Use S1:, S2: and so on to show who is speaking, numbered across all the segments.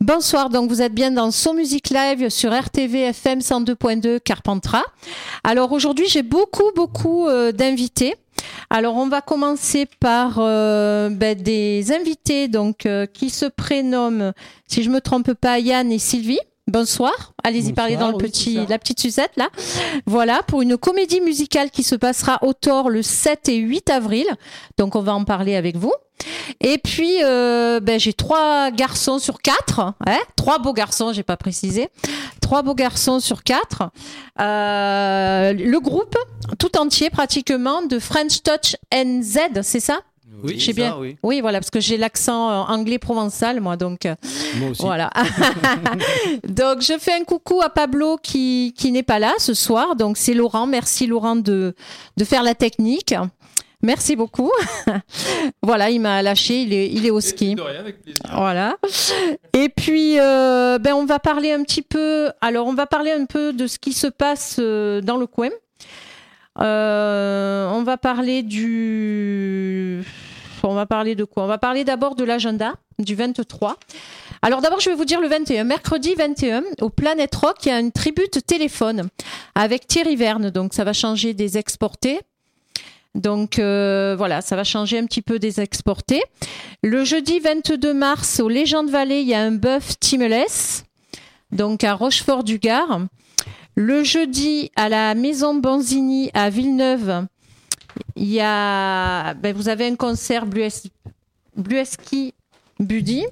S1: Bonsoir, donc vous êtes bien dans Son Musique Live sur RTV FM 102.2 Carpentras. Alors aujourd'hui, j'ai beaucoup d'invités. Alors on va commencer par des invités donc qui se prénomment, si je me trompe pas, Yann et Sylvie. Bonsoir, allez-y parler dans la petite Suzette là. Voilà, pour une comédie musicale qui se passera au Thor le 7 et 8 avril. Donc on va en parler avec vous. Et puis j'ai 3 garçons sur 4, 3 beaux garçons, j'ai pas précisé. 3 beaux garçons sur 4. Le groupe tout entier pratiquement de French Touch NZ, c'est ça?
S2: Oui,
S1: j'ai bien. Oui. Oui, voilà, parce que j'ai l'accent anglais provençal, moi, donc.
S2: Moi aussi.
S1: Voilà. Donc, je fais un coucou à Pablo qui n'est pas là ce soir. Donc, c'est Laurent. Merci Laurent de faire la technique. Merci beaucoup. Voilà, il m'a lâché. Il est au ski.
S2: De rien, avec plaisir.
S1: Voilà. Et puis, on va parler un petit peu. Alors, on va parler un peu de ce qui se passe dans le coin. On va parler de quoi? On va parler d'abord de l'agenda du 23. Alors d'abord, je vais vous dire le 21. Mercredi 21, au Planète Rock, il y a une tribute téléphone avec Thierry Verne. Donc ça va changer des exportés. Donc voilà, ça va changer un petit peu des exportés. Le jeudi 22 mars, au Legend Valley, il y a un bœuf Timeless, donc à Rochefort-du-Gard. Le jeudi, à la Maison Banzini à Villeneuve, il y a, vous avez un concert Blueski Buddy.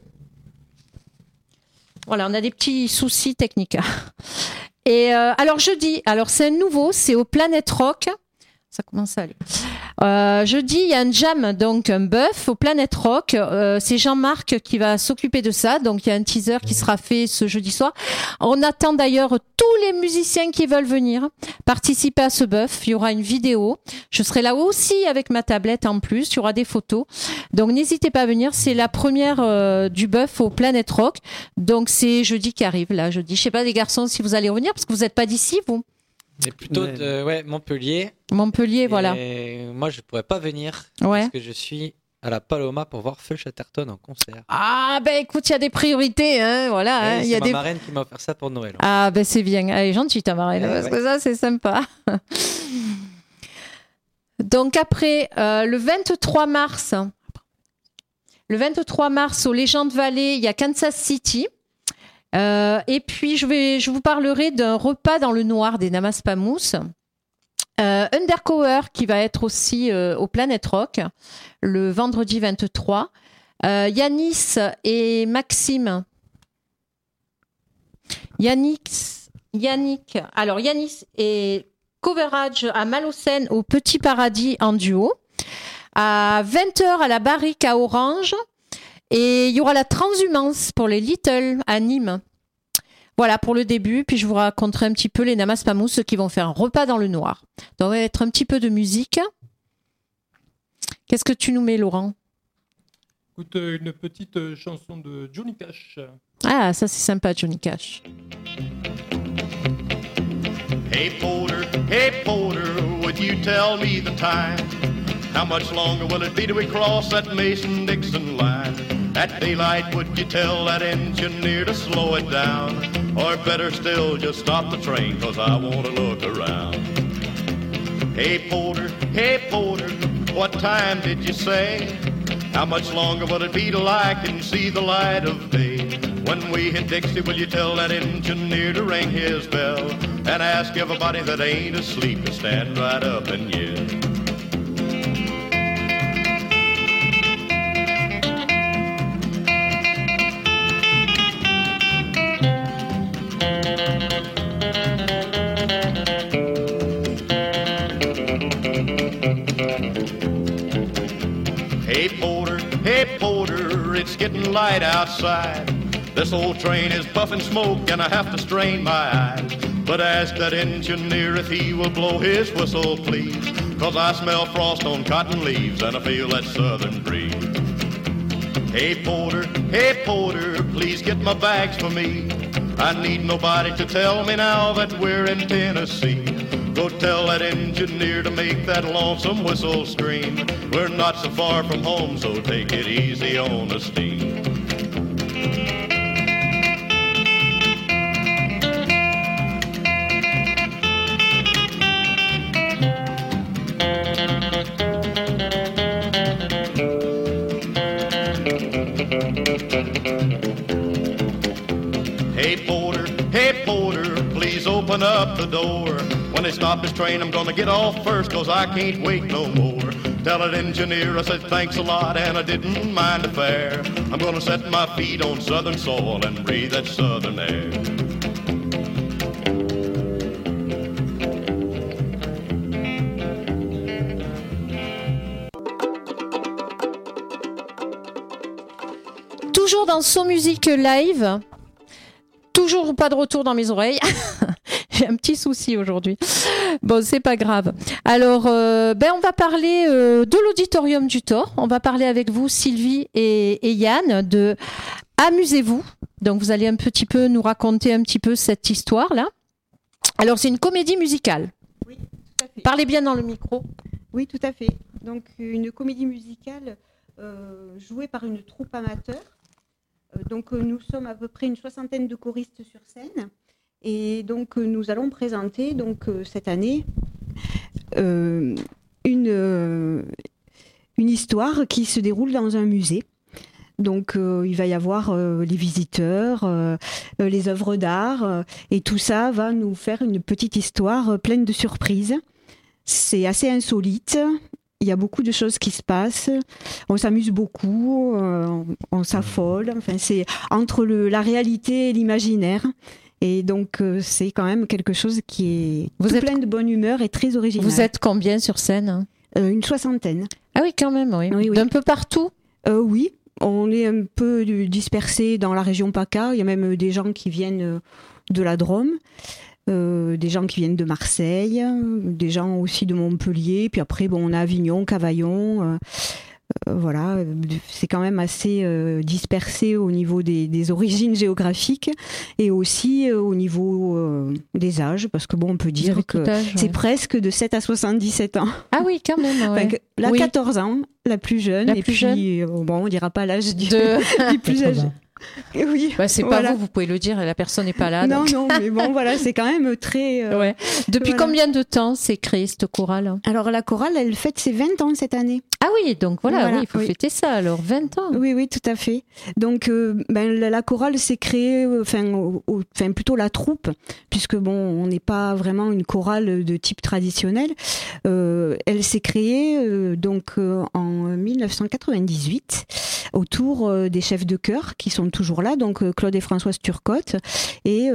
S1: Voilà, on a des petits soucis techniques. Et alors jeudi, c'est un nouveau, c'est au Planète Rock. Ça commence à aller. Jeudi, il y a un jam, donc un bœuf au Planète Rock. C'est Jean-Marc qui va s'occuper de ça. Donc, il y a un teaser qui sera fait ce jeudi soir. On attend d'ailleurs tous les musiciens qui veulent venir participer à ce bœuf. Il y aura une vidéo. Je serai là aussi avec ma tablette en plus. Il y aura des photos. Donc, n'hésitez pas à venir. C'est la première du bœuf au Planète Rock. Donc, c'est jeudi qui arrive, là, jeudi. Je sais pas, les garçons, si vous allez revenir, parce que vous n'êtes pas d'ici, vous.
S3: Mais plutôt de Montpellier.
S1: Montpellier, voilà.
S3: Moi, je pourrais pas venir parce que je suis à la Paloma pour voir Feu Chatterton en concert.
S1: Ah, écoute, il y a des priorités, hein, voilà.
S3: C'est
S1: y a
S3: ma marraine qui m'a offert ça pour Noël.
S1: Ah, c'est bien. Elle est gentille, ta marraine, parce que ça, c'est sympa. Donc après, le 23 mars, au Legend Valley, il y a Kansas City. Et puis, je vous parlerai d'un repas dans le noir des Namaspamoose. Undercover qui va être aussi au Planète Rock le vendredi 23. Yanis et Maxime. Yannick. Alors, Yanis et Coverage à Malocène au Petit Paradis en duo. À 20h à la Barrique à Orange. Et il y aura la transhumance pour les Little à Nîmes. Voilà pour le début. Puis je vous raconterai un petit peu les Namaspamoose qui vont faire un repas dans le noir. Donc, il va être un petit peu de musique. Qu'est-ce que tu nous mets, Laurent?
S2: Écoute, une petite chanson de Johnny Cash.
S1: Ah, ça c'est sympa, Johnny Cash.
S4: Hey Porter, would you tell me the time? How much longer will it be till we cross that Mason-Dixon line? At daylight, would you tell that engineer to slow it down? Or better still, just stop the train, 'cause I want to look around. Hey Porter, what time did you say? How much longer will it be till I can see the light of day? When we hit Dixie, will you tell that engineer to ring his bell? And ask everybody that ain't asleep to stand right up and yell. Hey Porter, it's getting light outside. This old train is puffing smoke and I have to strain my eyes. But ask that engineer if he will blow his whistle, please. 'Cause I smell frost on cotton leaves and I feel that southern breeze. Hey Porter, please get my bags for me. I need nobody to tell me now that we're in Tennessee. Go tell that engineer to make that lonesome whistle scream. We're not so far from home, so take it easy on the steam. Hey porter, please open up the door. When they stop this train, I'm gonna get off first, 'cause I can't wait no more. Tell that engineer I said thanks a lot and I didn't mind the fare. I'm gonna set my feet on southern soil and breathe that southern air.
S1: Toujours dans Son Musique Live. Toujours pas de retour dans mes oreilles. J'ai un petit souci aujourd'hui. Bon, c'est pas grave. Alors, on va parler de l'Auditorium du Thor. On va parler avec vous, Sylvie et Yann, de Amusez-vous. Donc, vous allez un petit peu nous raconter un petit peu cette histoire-là. Alors, c'est une comédie musicale.
S5: Oui, tout à fait.
S1: Parlez bien dans le micro.
S5: Oui, tout à fait. Donc, une comédie musicale jouée par une troupe amateur. Donc nous sommes à peu près une soixantaine de choristes sur scène et donc nous allons présenter cette année une histoire qui se déroule dans un musée. Donc il va y avoir les visiteurs, les œuvres d'art et tout ça va nous faire une petite histoire pleine de surprises. C'est assez insolite. Il y a beaucoup de choses qui se passent, on s'amuse beaucoup, on s'affole, enfin, c'est entre la réalité et l'imaginaire. Et donc, c'est quand même quelque chose qui est plein de bonne humeur et très original.
S1: Vous êtes combien sur scène ?
S5: Une soixantaine.
S1: Ah oui, quand même, oui.
S5: Oui.
S1: D'un peu partout ?
S5: Oui, on est un peu dispersés dans la région PACA. Il y a même des gens qui viennent de la Drôme. Des gens qui viennent de Marseille, des gens aussi de Montpellier, puis après on a Avignon, Cavaillon, voilà, c'est quand même assez dispersé au niveau des origines géographiques et aussi au niveau des âges, parce que on peut dire que c'est presque de 7 à 77 ans.
S1: Ah oui, quand même. Ouais.
S5: Enfin, la 14 ans, la plus jeune, puis on dira pas l'âge du plus âgé. Oui,
S1: c'est pas vous pouvez le dire, la personne n'est pas là.
S5: Non,
S1: donc.
S5: non, mais bon, voilà, c'est quand même très...
S1: Ouais. Depuis combien de temps s'est créée cette chorale ?
S5: Alors, la chorale, elle fête ses 20 ans cette année.
S1: Ah oui, donc voilà, oui, il faut fêter ça, alors 20 ans.
S5: Oui, tout à fait. Donc, la chorale s'est créée, plutôt la troupe, puisque on n'est pas vraiment une chorale de type traditionnel. Elle s'est créée en 1998 autour des chefs de chœur qui sont toujours là, donc Claude et Françoise Turcotte, et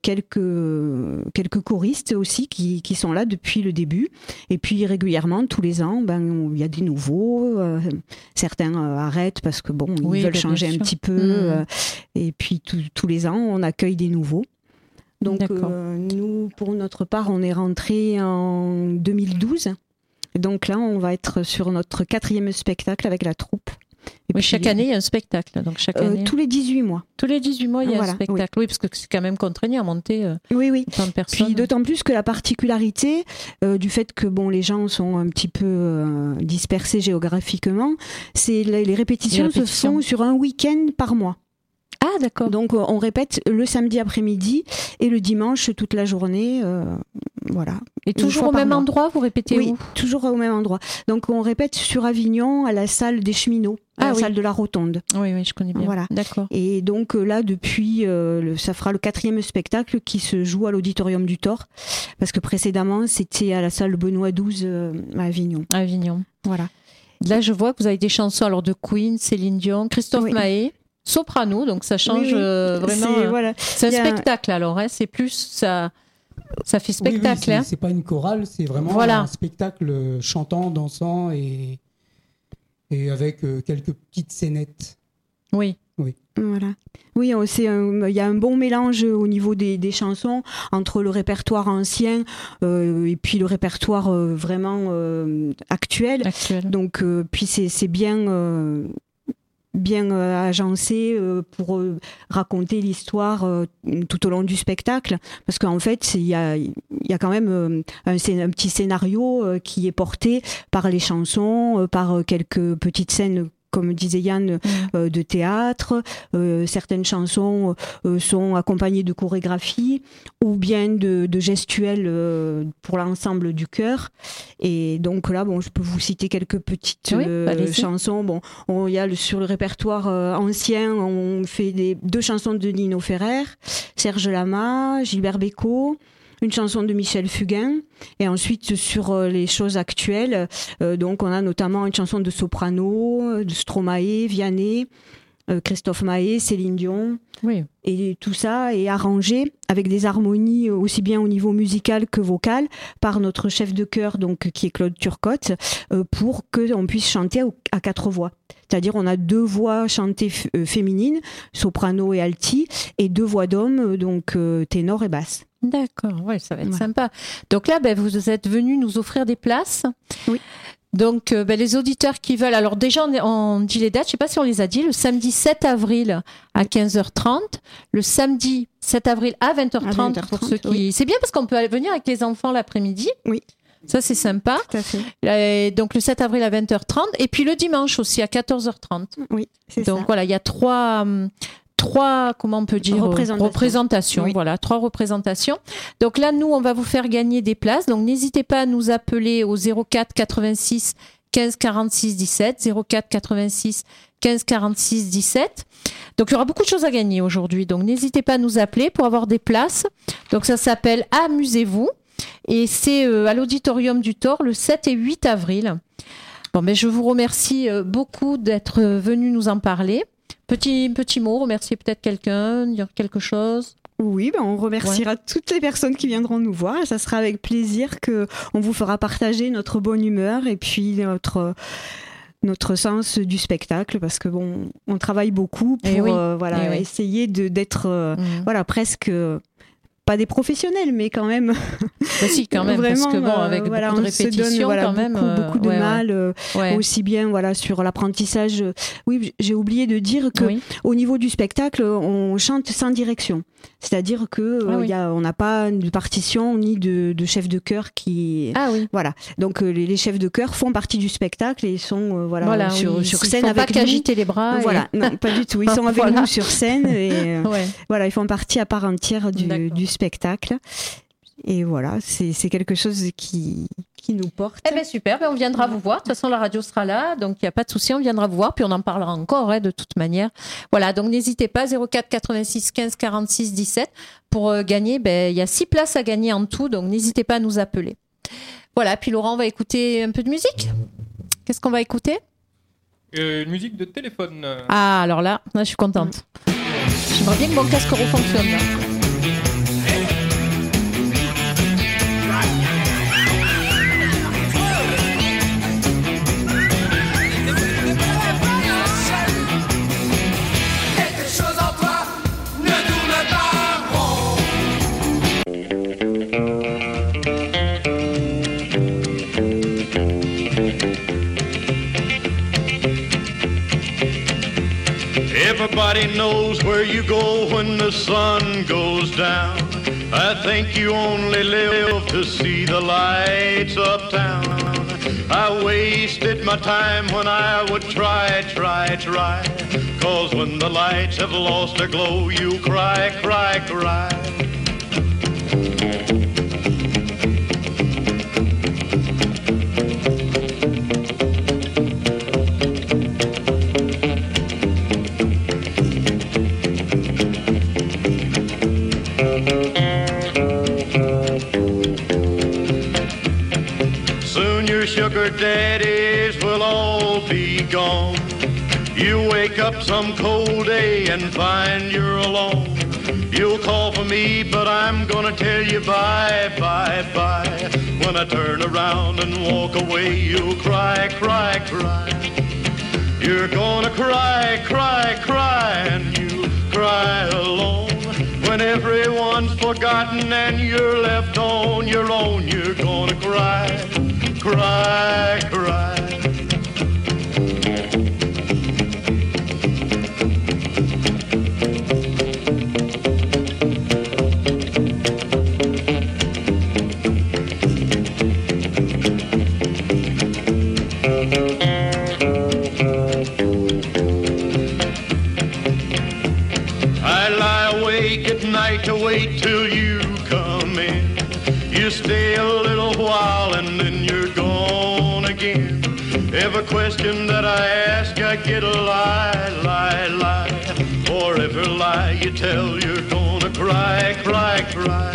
S5: quelques choristes aussi qui sont là depuis le début. Et puis régulièrement, tous les ans, il y a des nouveaux. Certains arrêtent parce que ils veulent changer un petit peu. Et puis tous les ans, on accueille des nouveaux. Donc nous, pour notre part, on est rentrés en 2012. Et donc là, on va être sur notre 4e spectacle avec la troupe.
S1: Et puis, chaque année, il y a un spectacle. Donc chaque année...
S5: tous les 18 mois.
S1: Tous les 18 mois, il y a un spectacle. Oui, parce que c'est quand même contraignant à monter autant de personnes.
S5: Puis d'autant plus que la particularité du fait que les gens sont un petit peu dispersés géographiquement, c'est les répétitions se font sur un week-end par mois.
S1: Ah, d'accord.
S5: Donc, on répète le samedi après-midi et le dimanche toute la journée. Voilà.
S1: Et toujours au même endroit, vous répétez où ?
S5: Oui, toujours au même endroit. Donc, on répète sur Avignon, à la salle des Cheminots, à la salle de la Rotonde.
S1: Oui, je connais bien.
S5: Voilà.
S1: D'accord.
S5: Et donc, là, depuis, ça fera le 4e spectacle qui se joue à l'Auditorium du Thor. Parce que précédemment, c'était à la salle Benoît XII à Avignon.
S1: Avignon.
S5: Voilà.
S1: Là, je vois que vous avez des chansons alors de Queen, Céline Dion, Christophe Maé. Soprano, donc ça change vraiment. C'est un spectacle alors, c'est plus ça fait spectacle.
S6: C'est pas une chorale, c'est vraiment un spectacle chantant, dansant et avec quelques petites scénettes.
S1: Oui.
S5: Voilà. Oui, il y a un bon mélange au niveau des chansons entre le répertoire ancien et puis le répertoire vraiment actuel. Donc, puis c'est bien agencé pour raconter l'histoire tout au long du spectacle, parce qu'en fait il y a quand même un petit scénario qui est porté par les chansons, par quelques petites scènes comme disait Yann, de théâtre. Certaines chansons sont accompagnées de chorégraphie ou bien de gestuels pour l'ensemble du chœur. Et donc là, je peux vous citer quelques petites chansons. Il y a sur le répertoire ancien, on fait 2 chansons de Nino Ferrer, Serge Lama, Gilbert Bécaud, une chanson de Michel Fugain, et ensuite sur les choses actuelles, donc on a notamment une chanson de soprano, de Stromae, Vianney, Christophe Maé, Céline Dion, et tout ça est arrangé avec des harmonies aussi bien au niveau musical que vocal par notre chef de chœur, donc qui est Claude Turcotte, pour qu'on puisse chanter à 4 voix. C'est-à-dire on a 2 voix chantées féminines, soprano et alti, et 2 voix d'hommes, donc ténor et basse.
S1: D'accord, ça va être sympa. Donc là, vous êtes venus nous offrir des places.
S5: Oui.
S1: Donc, les auditeurs qui veulent... Alors déjà, on dit les dates, je ne sais pas si on les a dit. Le samedi 7 avril à 15h30. Le samedi 7 avril à 20h30 pour ceux qui... Oui. C'est bien parce qu'on peut venir avec les enfants l'après-midi.
S5: Oui.
S1: Ça, c'est sympa.
S5: Tout à fait.
S1: Donc, le 7 avril à 20h30. Et puis le dimanche aussi à 14h30.
S5: Oui, c'est ça.
S1: Donc voilà, il y a 3 comment on peut dire représentations. Oui. Voilà, 3 représentations. Donc là, nous, on va vous faire gagner des places. Donc n'hésitez pas à nous appeler au 04 86 15 46 17, 04 86 15 46 17. Donc il y aura beaucoup de choses à gagner aujourd'hui. Donc n'hésitez pas à nous appeler pour avoir des places. Donc ça s'appelle Amusez-vous et c'est à l'Auditorium du Thor le 7 et 8 avril. Je vous remercie beaucoup d'être venu nous en parler. Petit mot, remercier peut-être quelqu'un, dire quelque chose.
S5: Oui, on remerciera toutes les personnes qui viendront nous voir. Et ça sera avec plaisir qu'on vous fera partager notre bonne humeur et puis notre sens du spectacle, parce que on travaille beaucoup pour essayer d'être presque... pas des professionnels, mais quand même.
S1: Si, quand même, vraiment, parce que avec beaucoup de répétitions, quand même.
S5: Beaucoup de mal, aussi bien sur l'apprentissage. Oui, j'ai oublié de dire que au niveau du spectacle, on chante sans direction. C'est-à-dire que on n'a pas de partition ni de chef de chœur qui. Voilà. Donc les chefs de chœur font partie du spectacle et ils sont sur scène avec nous. Ils ne font pas
S1: qu'agiter les bras.
S5: Voilà, non, pas du tout. Ils sont avec nous sur scène et ils font partie à part entière du spectacle. Et voilà, c'est quelque chose qui nous porte.
S1: Super, on viendra vous voir. De toute façon, la radio sera là, donc il n'y a pas de souci, on viendra vous voir, puis on en parlera encore de toute manière. Voilà, donc n'hésitez pas, 04 86 15 46 17 pour gagner. Il y a 6 places à gagner en tout, donc n'hésitez pas à nous appeler. Voilà, puis Laurent, on va écouter un peu de musique. Qu'est-ce qu'on va écouter ?
S2: Une musique de téléphone.
S1: Ah, alors là, je suis contente. J'aimerais bien que mon casque refonctionne là.
S4: Everybody knows where you go when the sun goes down. I think you only live to see the lights uptown. I wasted my time when I would try. Cause when the lights have lost their glow, you cry. Sugar daddies will all be gone. You wake up some cold day and find you're alone. You'll call for me, but I'm gonna tell you bye. When I turn around and walk away, you'll cry. You're gonna cry, and you cry alone. When everyone's forgotten and you're left on your own, you're gonna cry. night to wait till you come in. You stay a little while and then you're gone again. Every question that I ask, I get a lie, lie, lie. For every lie you tell, you're gonna cry, cry, cry.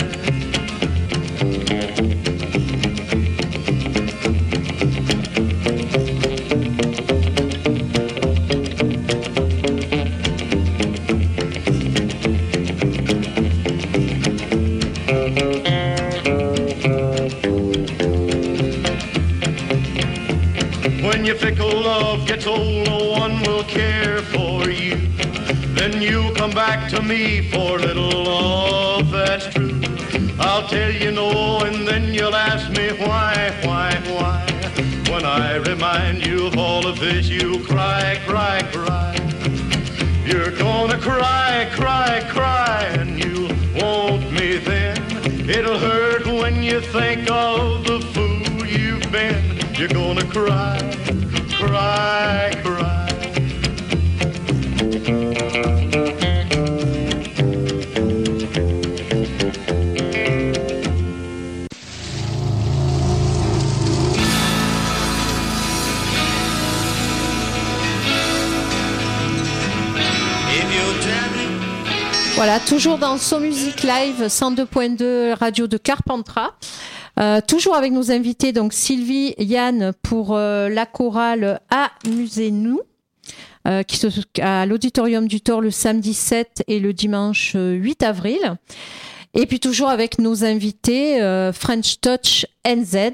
S4: When your fickle love gets old, no one will care for you. Then you'll come back to me for little love that's true. I'll tell you no, and then you'll ask me why. When I remind you of all of this, you'll cry, cry, cry. You're gonna cry, cry, cry, and you'll want me then. It'll hurt when you think of the fool you've been. You're gonna cry, cry, cry.
S1: Voilà, toujours dans So Music Live 102.2 radio de Carpentras. Toujours avec nos invités, donc Sylvie, Yann pour la chorale Amusez-nous, qui se à l'Auditorium du Thor le samedi 7 et le dimanche 8 avril. Et puis toujours avec nos invités French Touch NZ,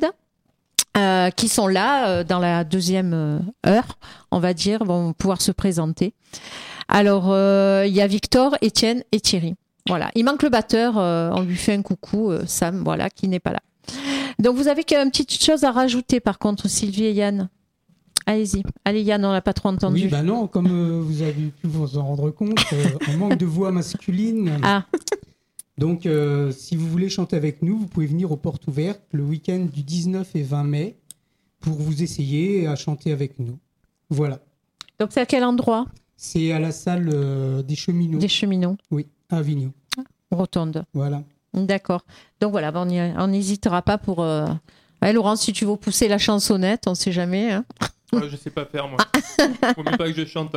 S1: qui sont là dans la deuxième heure, on va dire, vont pouvoir se présenter. Alors, il y a Victor, Étienne et Thierry. Voilà, il manque le batteur, on lui fait un coucou, Sam, voilà, qui n'est pas là. Donc, vous avez une petite chose à rajouter, par contre, Sylvie et Yann. Allez-y. Allez, Yann, on l'a pas trop entendu.
S6: Oui, bah non, comme vous avez pu vous en rendre compte, on manque de voix masculine.
S1: Ah.
S6: Donc, si vous voulez chanter avec nous, vous pouvez venir aux Portes Ouvertes le week-end du 19 et 20 mai pour vous essayer à chanter avec nous. Voilà.
S1: Donc, c'est à quel endroit ?
S6: C'est à la salle des Cheminots.
S1: Des Cheminots.
S6: Oui, à Avignon.
S1: Rotonde.
S6: Voilà.
S1: D'accord. Donc voilà, on n'hésitera pas pour... Ouais, Laurent, si tu veux pousser la chansonnette, on ne sait jamais. Hein.
S2: Ouais, je ne sais pas faire, moi. Faut même pas que je chante.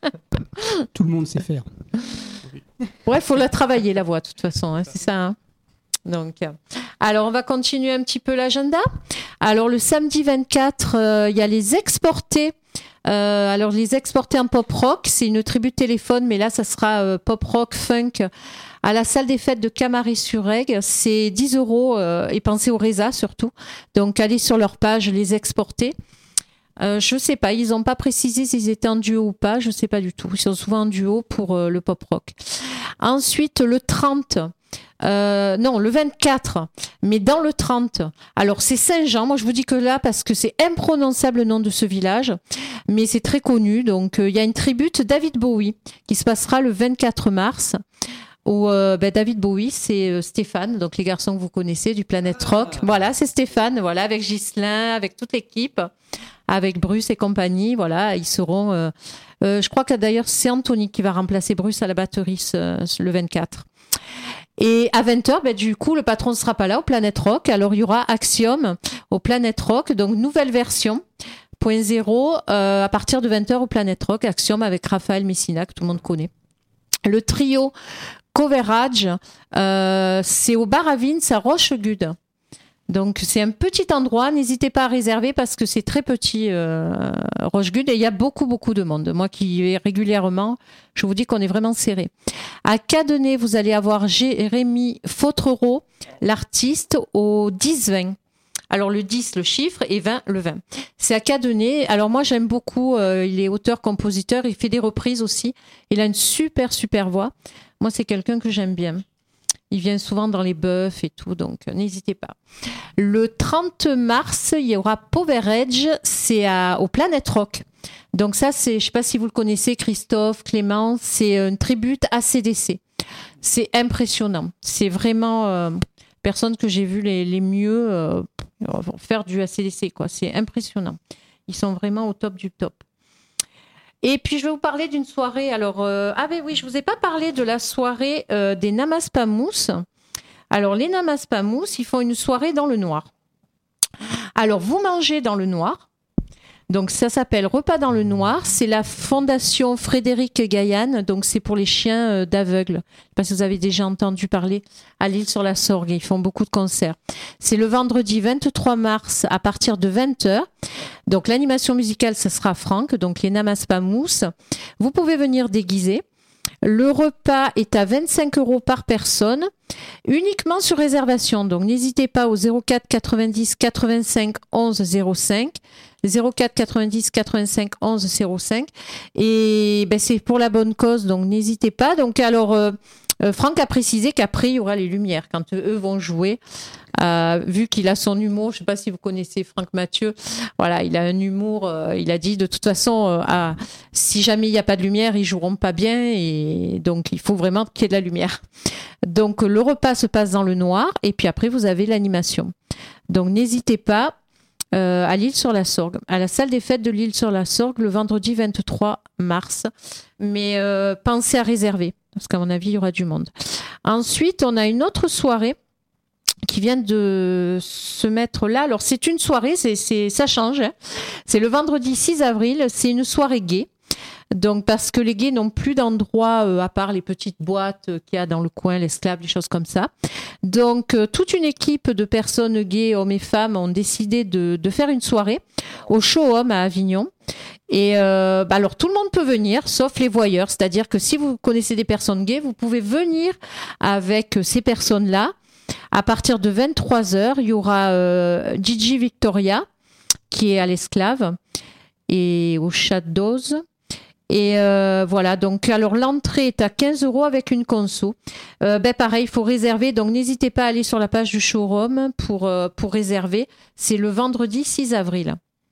S6: Tout le monde sait faire.
S1: Ouais, il faut la travailler, la voix, de toute façon. Hein, c'est ça. Hein. Donc, alors, on va continuer un petit peu l'agenda. Alors, le samedi 24, il y a les exportés. Alors, les exportés en pop rock, c'est une tribu de téléphone, mais là, ça sera pop rock, funk à la salle des fêtes de Camaret-sur-Aigle. C'est 10 € et pensez au Reza surtout. Donc, allez sur leur page, les exportés. Je ne sais pas, ils n'ont pas précisé s'ils étaient en duo ou pas, je ne sais pas du tout. Ils sont souvent en duo pour le pop rock. Ensuite, le 30. Le 24, mais dans le 30. Alors, c'est Saint-Jean. Moi, je vous dis que là, parce que c'est imprononçable le nom de ce village, mais c'est très connu. Donc, il y a une tribute David Bowie qui se passera le 24 mars. Où David Bowie, c'est Stéphane, donc les garçons que vous connaissez du Planète Rock. Voilà, c'est Stéphane, voilà, avec Ghislain, avec toute l'équipe, avec Bruce et compagnie. Voilà, ils seront. Je crois que d'ailleurs, c'est Anthony qui va remplacer Bruce à la batterie le 24. Et à 20h, du coup, le patron ne sera pas là au Planète Rock. Alors, il y aura Axiom au Planète Rock, donc nouvelle version, .0, à partir de 20h au Planète Rock. Axiom avec Raphaël Messina, que tout le monde connaît. Le trio Coverage, c'est au bar à Vins à Rochegude. Donc, c'est un petit endroit. N'hésitez pas à réserver parce que c'est très petit, Rochegude, et il y a beaucoup, beaucoup de monde. Moi qui y vais régulièrement, je vous dis qu'on est vraiment serré. À Cadenet, vous allez avoir Jérémy Fautrereau, l'artiste, au 10-20. Alors, le 10, le chiffre, et 20, le 20. C'est à Cadenet. Alors, moi, j'aime beaucoup. Il est auteur-compositeur. Il fait des reprises aussi. Il a une super, super voix. Moi, c'est quelqu'un que j'aime bien. Il vient souvent dans les bœufs et tout, donc n'hésitez pas. Le 30 mars, il y aura Power-Edge, c'est au Planète Rock. Donc ça, je ne sais pas si vous le connaissez, Christophe, Clément, c'est une tribute à CDC. C'est impressionnant. C'est vraiment personne que j'ai vu les mieux faire du ACDC, quoi. C'est impressionnant. Ils sont vraiment au top du top. Et puis je vais vous parler d'une soirée. Alors, je vous ai pas parlé de la soirée des Namaspamous. Alors, les Namaspamous, ils font une soirée dans le noir. Alors, vous mangez dans le noir. Donc, ça s'appelle Repas dans le noir. C'est la fondation Frédéric Gaillan. Donc, c'est pour les chiens d'aveugles. Je ne sais pas si vous avez déjà entendu parler à l'Île-sur-la-Sorgue. Ils font beaucoup de concerts. C'est le vendredi 23 mars à partir de 20h. Donc, l'animation musicale, ça sera Franck. Donc, les Namaspamous. Vous pouvez venir déguiser. Le repas est à 25 € par personne, uniquement sur réservation. Donc, n'hésitez pas au 04 90 85 11 05. 04 90 85 11 05. Et c'est pour la bonne cause, donc n'hésitez pas. Donc, alors, Franck a précisé qu'après, il y aura les lumières quand eux vont jouer. Vu qu'il a son humour, je ne sais pas si vous connaissez Franck Mathieu, voilà, il a un humour, il a dit de toute façon, si jamais il n'y a pas de lumière, ils ne joueront pas bien, et donc il faut vraiment qu'il y ait de la lumière. Donc le repas se passe dans le noir, et puis après vous avez l'animation. Donc n'hésitez pas à l'Île-sur-la-Sorgue, à la salle des fêtes de l'Île-sur-la-Sorgue, le vendredi 23 mars. Mais pensez à réserver, parce qu'à mon avis, il y aura du monde. Ensuite, on a une autre soirée qui vient de se mettre là. Alors, c'est une soirée, ça change. Hein. C'est le vendredi 6 avril, c'est une soirée gay. Donc, parce que les gays n'ont plus d'endroit à part les petites boîtes qu'il y a dans le coin, l'esclave, des choses comme ça. Donc, toute une équipe de personnes gays, hommes et femmes, ont décidé de faire une soirée au Show-Homme à Avignon. Et alors, tout le monde peut venir, sauf les voyeurs. C'est-à-dire que si vous connaissez des personnes gays, vous pouvez venir avec ces personnes-là. À partir de 23h, il y aura Gigi Victoria, qui est à l'esclave, et au Shadows. Et voilà, donc alors l'entrée est à 15 € avec une conso. Pareil, il faut réserver, donc n'hésitez pas à aller sur la page du showroom pour réserver. C'est le vendredi 6 avril.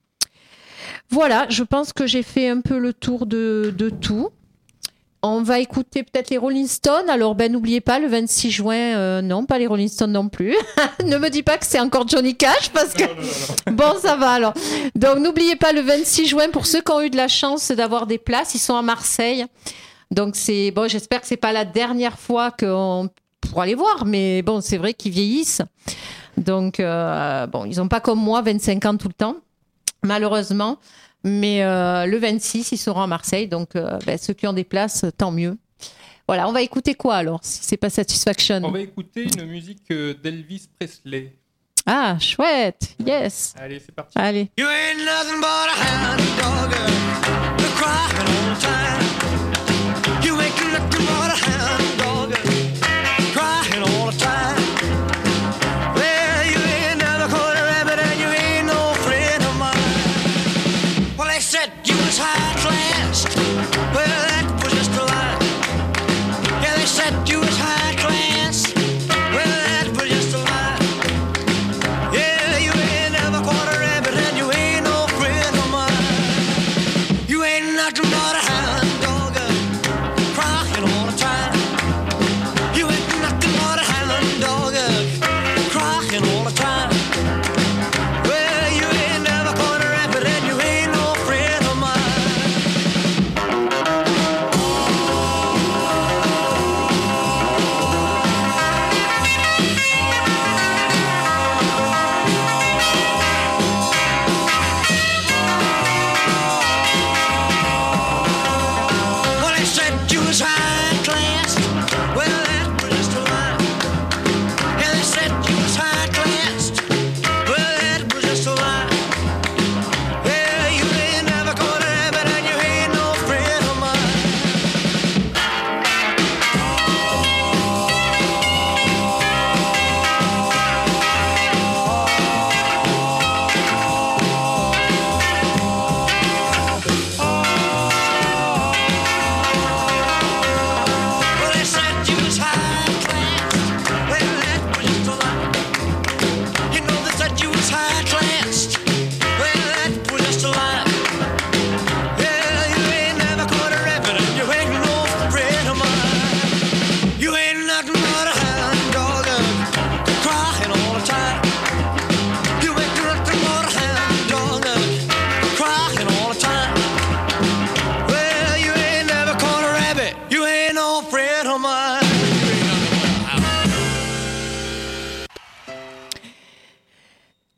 S1: Voilà, je pense que j'ai fait un peu le tour de tout. On va écouter peut-être les Rolling Stones. Alors, n'oubliez pas, le 26 juin, non, pas les Rolling Stones non plus. Ne me dis pas que c'est encore Johnny Cash, parce que... Non. Bon, ça va alors. Donc, n'oubliez pas le 26 juin, pour ceux qui ont eu de la chance d'avoir des places, ils sont à Marseille. Donc, j'espère que c'est pas la dernière fois qu'on pourra les voir, mais bon, c'est vrai qu'ils vieillissent. Donc, ils n'ont pas comme moi 25 ans tout le temps, malheureusement. Mais le 26, ils seront à Marseille. Donc, ceux qui ont des places, tant mieux. Voilà, on va écouter quoi alors, si c'est pas Satisfaction?
S2: On va écouter une musique d'Elvis Presley.
S1: Ah, chouette. Yes.
S2: Allez, c'est parti.
S1: Allez.
S7: You ain't nothing but a hound dog, you're crying all the time. You ain't nothing but a hound dog, crying all the time. Well, you ain't never caught a rabbit and you ain't no friend of mine. Well, they said you was high class. Well, that was just a lie. Yeah, they said you was high class. Well, that was just a lie. Yeah, you ain't never caught a rabbit and you ain't no friend of mine. You ain't nothing but a hound dog.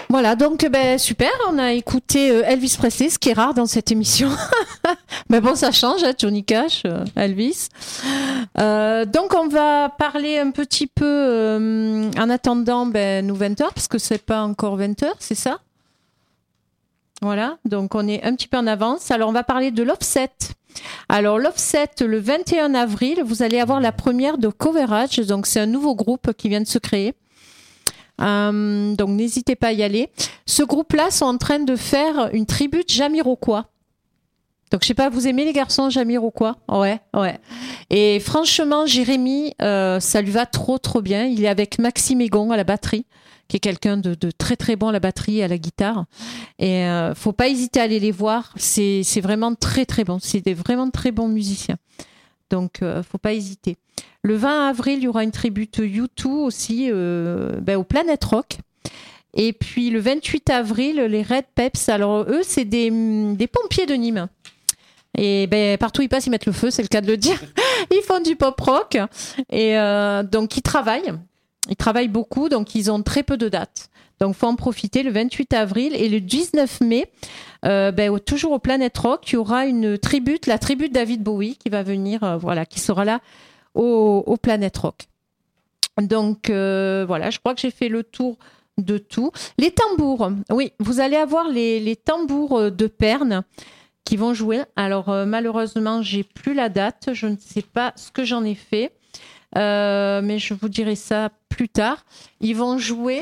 S1: Voilà, donc super, on a écouté Elvis Presley, ce qui est rare dans cette émission. Mais bon, ça change, hein, Johnny Cash, Elvis. Donc on va parler un petit peu, en attendant nous 20h, parce que c'est pas encore 20h, c'est ça ? Voilà, donc on est un petit peu en avance. Alors on va parler de l'Offset. Alors l'Offset, le 21 avril, vous allez avoir la première de Coverage, donc c'est un nouveau groupe qui vient de se créer. Donc n'hésitez pas à y aller. Ce groupe-là sont en train de faire une tribu de Jamiroquai. Donc je sais pas, vous aimez les garçons Jamiroquai ? Ouais. Et franchement, Jérémy, ça lui va trop bien. Il est avec Maxime Egon à la batterie, qui est quelqu'un de très très bon à la batterie et à la guitare. Et faut pas hésiter à aller les voir. C'est vraiment très très bon. C'est des vraiment très bons musiciens. Donc faut pas hésiter. Le 20 avril, il y aura une tribute U2 aussi au Planet Rock. Et puis le 28 avril, les Red Peps. Alors eux, c'est des pompiers de Nîmes. Et partout où ils passent, ils mettent le feu, c'est le cas de le dire. Ils font du pop rock. Et donc ils travaillent. Ils travaillent beaucoup, donc ils ont très peu de dates. Donc il faut en profiter le 28 avril. Et le 19 mai, toujours au Planet Rock, il y aura la tribute David Bowie qui va venir, qui sera là au Planet Rock. Donc je crois que j'ai fait le tour de tout. Les tambours, oui, vous allez avoir les tambours de Perne qui vont jouer. Alors malheureusement, j'ai plus la date, je ne sais pas ce que j'en ai fait, mais je vous dirai ça plus tard. Ils vont jouer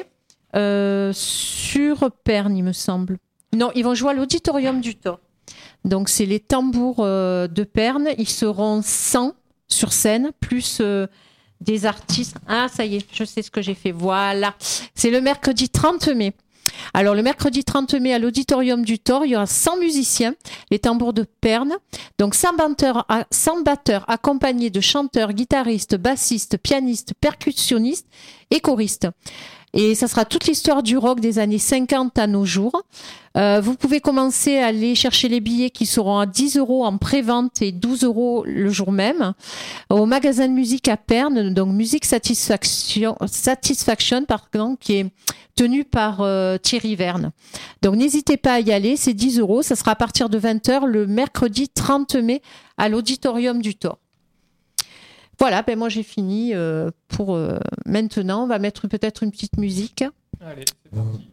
S1: sur Perne, il me semble. Non, ils vont jouer à l'Auditorium du Thor. Donc c'est les tambours de Perne. Ils seront 100 sur scène, plus des artistes. Ah, ça y est, je sais ce que j'ai fait. Voilà. C'est le mercredi 30 mai. Alors, le mercredi 30 mai, à l'Auditorium du Thor, il y aura 100 musiciens, les tambours de Perne. Donc, 100 batteurs accompagnés de chanteurs, guitaristes, bassistes, pianistes, percussionnistes et choristes. Et ça sera toute l'histoire du rock des années 50 à nos jours. Vous pouvez commencer à aller chercher les billets qui seront à 10 € en pré-vente et 12 € le jour même au magasin de musique à Perne, donc Music Satisfaction, qui est tenu par Thierry Verne. Donc n'hésitez pas à y aller, c'est 10 €. Ça sera à partir de 20h le mercredi 30 mai à l'Auditorium du Thor. Voilà, moi j'ai fini pour maintenant. On va mettre peut-être une petite musique.
S2: Allez, c'est parti.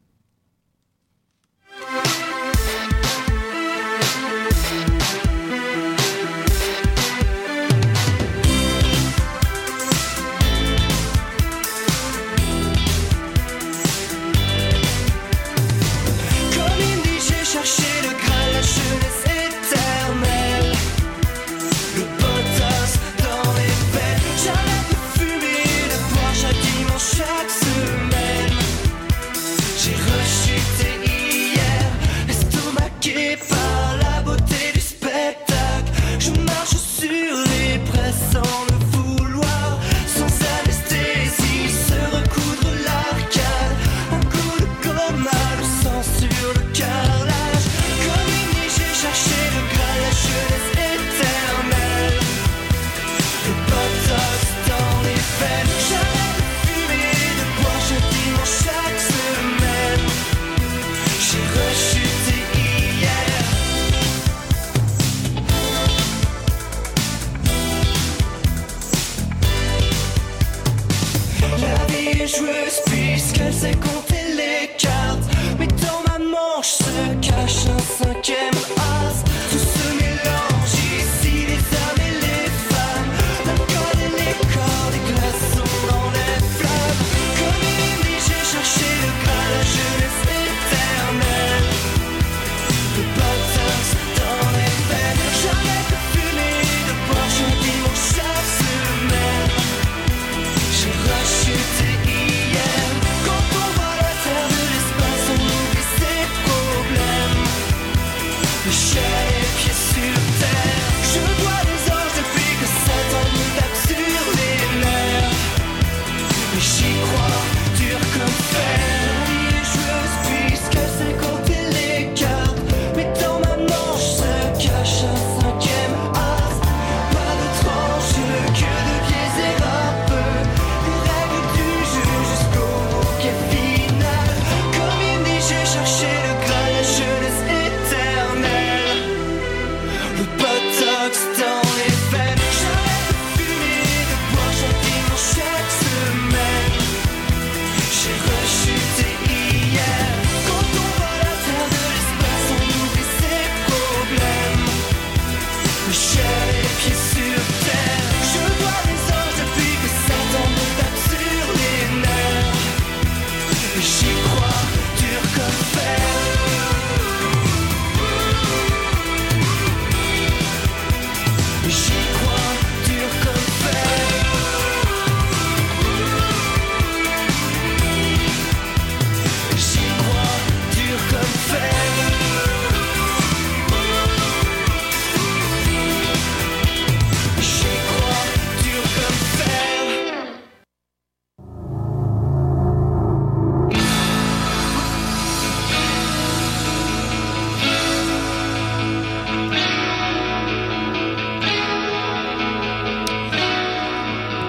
S7: Comme il dit, j'ai cherché le Graal, la jeunesse éternelle. Le potos dans les veines. J'arrête de fumer, de boire chaque dimanche, chaque semaine. J'ai rechuté hier, estomaqué par la beauté du spectacle. Je marche sur les presses sans le vouloir, sans anesthésie, se recoudre l'arcade. Un coup de coma, le sang sur le carrelage. Comme il dit, j'ai cherché le Graal, la jeunesse éternelle. Le potos dans les veines. J'arrête de fumer, de boire chaque dimanche, chaque semaine. J'ai rechuté hier. La vie est joueuse puisqu'elle sait compter les cartes. Mais dans ma manche se cache un cinquième as. Tout se mélange ici, les hommes et les femmes. L'alcool et les corps, les glaçons dans les flammes. Comme il dit, j'ai cherché le Graal, la jeunesse éternelle. Le potos dans les veines. J'arrête de fumer, de boire chaque dimanche, chaque semaine. J'ai rechuté hier. Quand on voit la terre de l'espace, on oublie ses problèmes.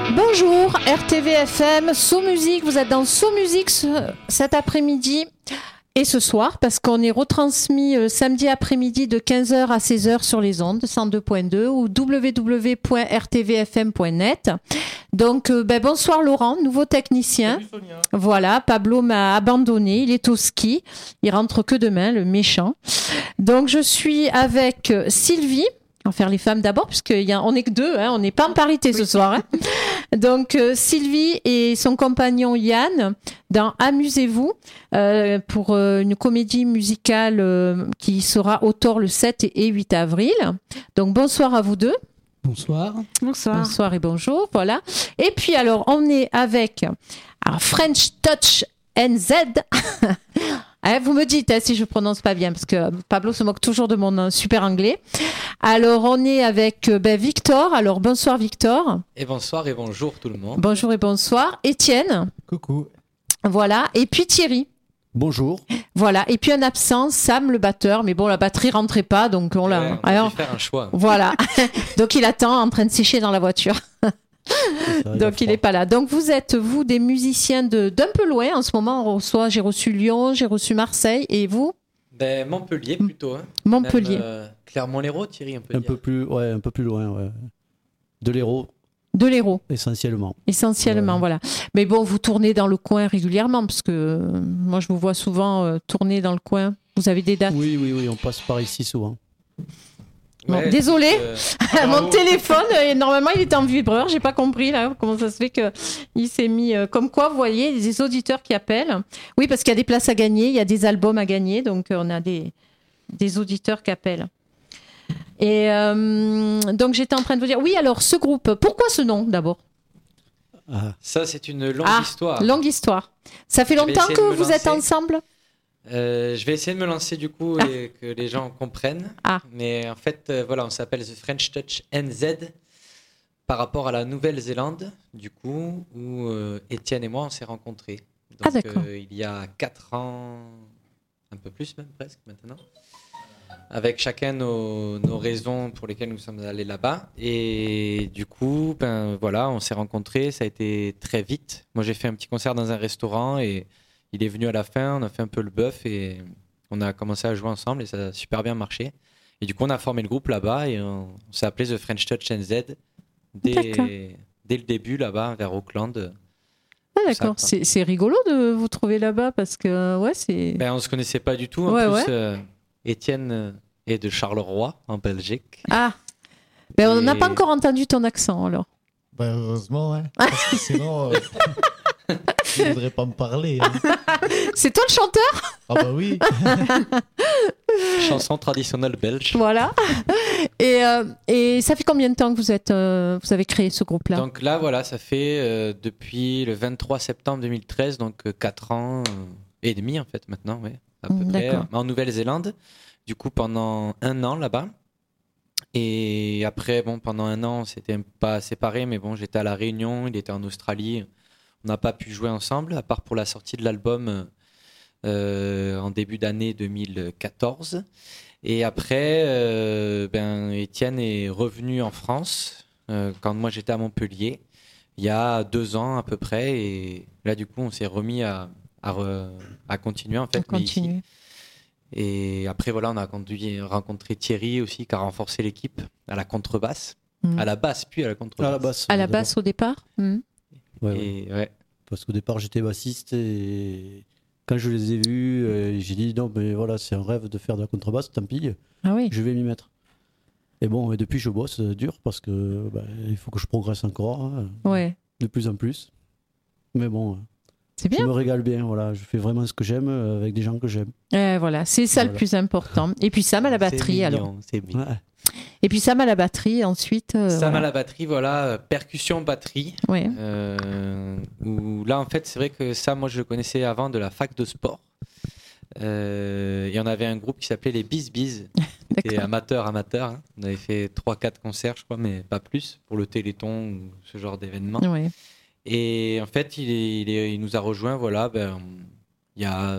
S1: Bonjour, RTV FM, So Music, vous êtes dans So Music cet après-midi et ce soir parce qu'on est retransmis samedi après-midi de 15h à 16h sur les ondes 102.2 ou www.rtvfm.net. Donc bonsoir Laurent, nouveau technicien.
S2: Salut Sonia.
S1: Voilà, Pablo m'a abandonné, il est au ski, il rentre que demain, le méchant. Donc je suis avec Sylvie. On va faire les femmes d'abord, puisqu'on n'est que deux, hein, on n'est pas en parité ce soir. Hein. Donc Sylvie et son compagnon Yann dans Amusez-vous pour une comédie musicale qui sera au Thor le 7 et 8 avril. Donc bonsoir à vous deux.
S6: Bonsoir.
S1: Bonsoir et bonjour, voilà. Et puis alors, on est avec French Touch NZ. Vous me dites si je prononce pas bien, parce que Pablo se moque toujours de mon super anglais. Alors, on est avec Victor. Alors, bonsoir Victor.
S3: Et bonsoir et bonjour tout le monde.
S1: Bonjour et bonsoir. Étienne.
S8: Coucou.
S1: Voilà. Et puis Thierry.
S8: Bonjour.
S1: Voilà. Et puis un absent, Sam, le batteur. Mais bon, la batterie rentrait pas, donc on l'a.
S3: On a dû faire un choix.
S1: Voilà. Donc, il attend en train de sécher dans la voiture. Donc il n'est pas là. Donc vous êtes, vous, des musiciens d'un peu loin. En ce moment, j'ai reçu Lyon, j'ai reçu Marseille. Et vous?
S3: Montpellier plutôt. Hein.
S1: Montpellier.
S3: Même, Clermont-Lérault, Thierry, on peut dire.
S8: Un peu plus loin. Ouais. De l'Hérault.
S1: De l'Hérault.
S8: Essentiellement,
S1: voilà. Mais bon, vous tournez dans le coin régulièrement, parce que moi je vous vois souvent tourner dans le coin. Vous avez des dates?
S8: Oui, on passe par ici souvent.
S1: Bon, désolé, mon téléphone, normalement il était en vibreur, j'ai pas compris là comment ça se fait qu'il s'est mis comme quoi, vous voyez, des auditeurs qui appellent. Oui, parce qu'il y a des places à gagner, il y a des albums à gagner, donc on a des auditeurs qui appellent. Et donc j'étais en train de vous dire, oui, alors ce groupe, pourquoi ce nom d'abord?
S3: Ça, c'est une longue histoire.
S1: Longue histoire. Ça fait longtemps que vous êtes ensemble?
S3: Je vais essayer de me lancer du coup et que les gens comprennent. Mais en fait, voilà, on s'appelle The French Touch NZ par rapport à la Nouvelle-Zélande, du coup, où Étienne et moi on s'est rencontrés. Donc, il y a 4 ans, un peu plus même presque maintenant, avec chacun nos raisons pour lesquelles nous sommes allés là-bas. Et du coup, voilà, on s'est rencontrés, ça a été très vite. Moi, j'ai fait un petit concert dans un restaurant et il est venu à la fin, on a fait un peu le bœuf et on a commencé à jouer ensemble et ça a super bien marché. Et du coup, on a formé le groupe là-bas et on s'est appelé The French Touch NZ dès le début là-bas, vers Auckland.
S1: Ah d'accord, c'est rigolo de vous trouver là-bas parce que c'est...
S3: On se connaissait pas du tout. En plus, Étienne est de Charleroi, en Belgique.
S1: On n'a pas encore entendu ton accent alors.
S8: Heureusement, hein. Parce que sinon... Je ne voudrais pas me parler. Hein.
S1: C'est toi le chanteur?
S8: Ah bah oui.
S3: Chanson traditionnelle belge.
S1: Voilà. Et ça fait combien de temps que vous avez créé ce groupe-là?
S3: Donc là, voilà, ça fait depuis le 23 septembre 2013, donc 4 ans et demi en fait maintenant, à peu près, en Nouvelle-Zélande. Du coup, pendant 1 an là-bas. Et après, pendant 1 an, on s'était pas séparés, mais j'étais à La Réunion, il était en Australie. On n'a pas pu jouer ensemble, à part pour la sortie de l'album en début d'année 2014. Et après, Étienne est revenu en France quand moi j'étais à Montpellier, il y a 2 ans à peu près. Et là, du coup, on s'est remis à continuer en fait. Et après, voilà, on a rencontré Thierry aussi, qui a renforcé l'équipe à la contrebasse, à la basse, puis à la contrebasse.
S1: À la basse au départ.
S8: Ouais. Parce qu'au départ j'étais bassiste et quand je les ai vus, j'ai dit non mais voilà, c'est un rêve de faire de la contrebasse, tant pis, je vais m'y mettre. Et depuis je bosse dur parce que il faut que je progresse encore, de plus en plus. Mais
S1: c'est bien.
S8: Je me régale bien, voilà, je fais vraiment ce que j'aime avec des gens que j'aime.
S1: Voilà, c'est ça le plus important. Et puis Sam à la batterie,
S3: mignon,
S1: alors.
S3: C'est mignon.
S8: Ouais.
S1: Et puis Sam à la batterie, ensuite.
S3: Sam à la batterie, percussion batterie.
S1: Ouais.
S3: Où là, en fait, c'est vrai que ça, moi, je le connaissais avant de la fac de sport. Et on avait un groupe qui s'appelait les Biz Biz. C'était amateur. Hein. On avait fait 3-4 concerts, je crois, mais pas plus, pour le Téléthon ou ce genre d'événement.
S1: Ouais.
S3: Et en fait, il nous a rejoints, il y a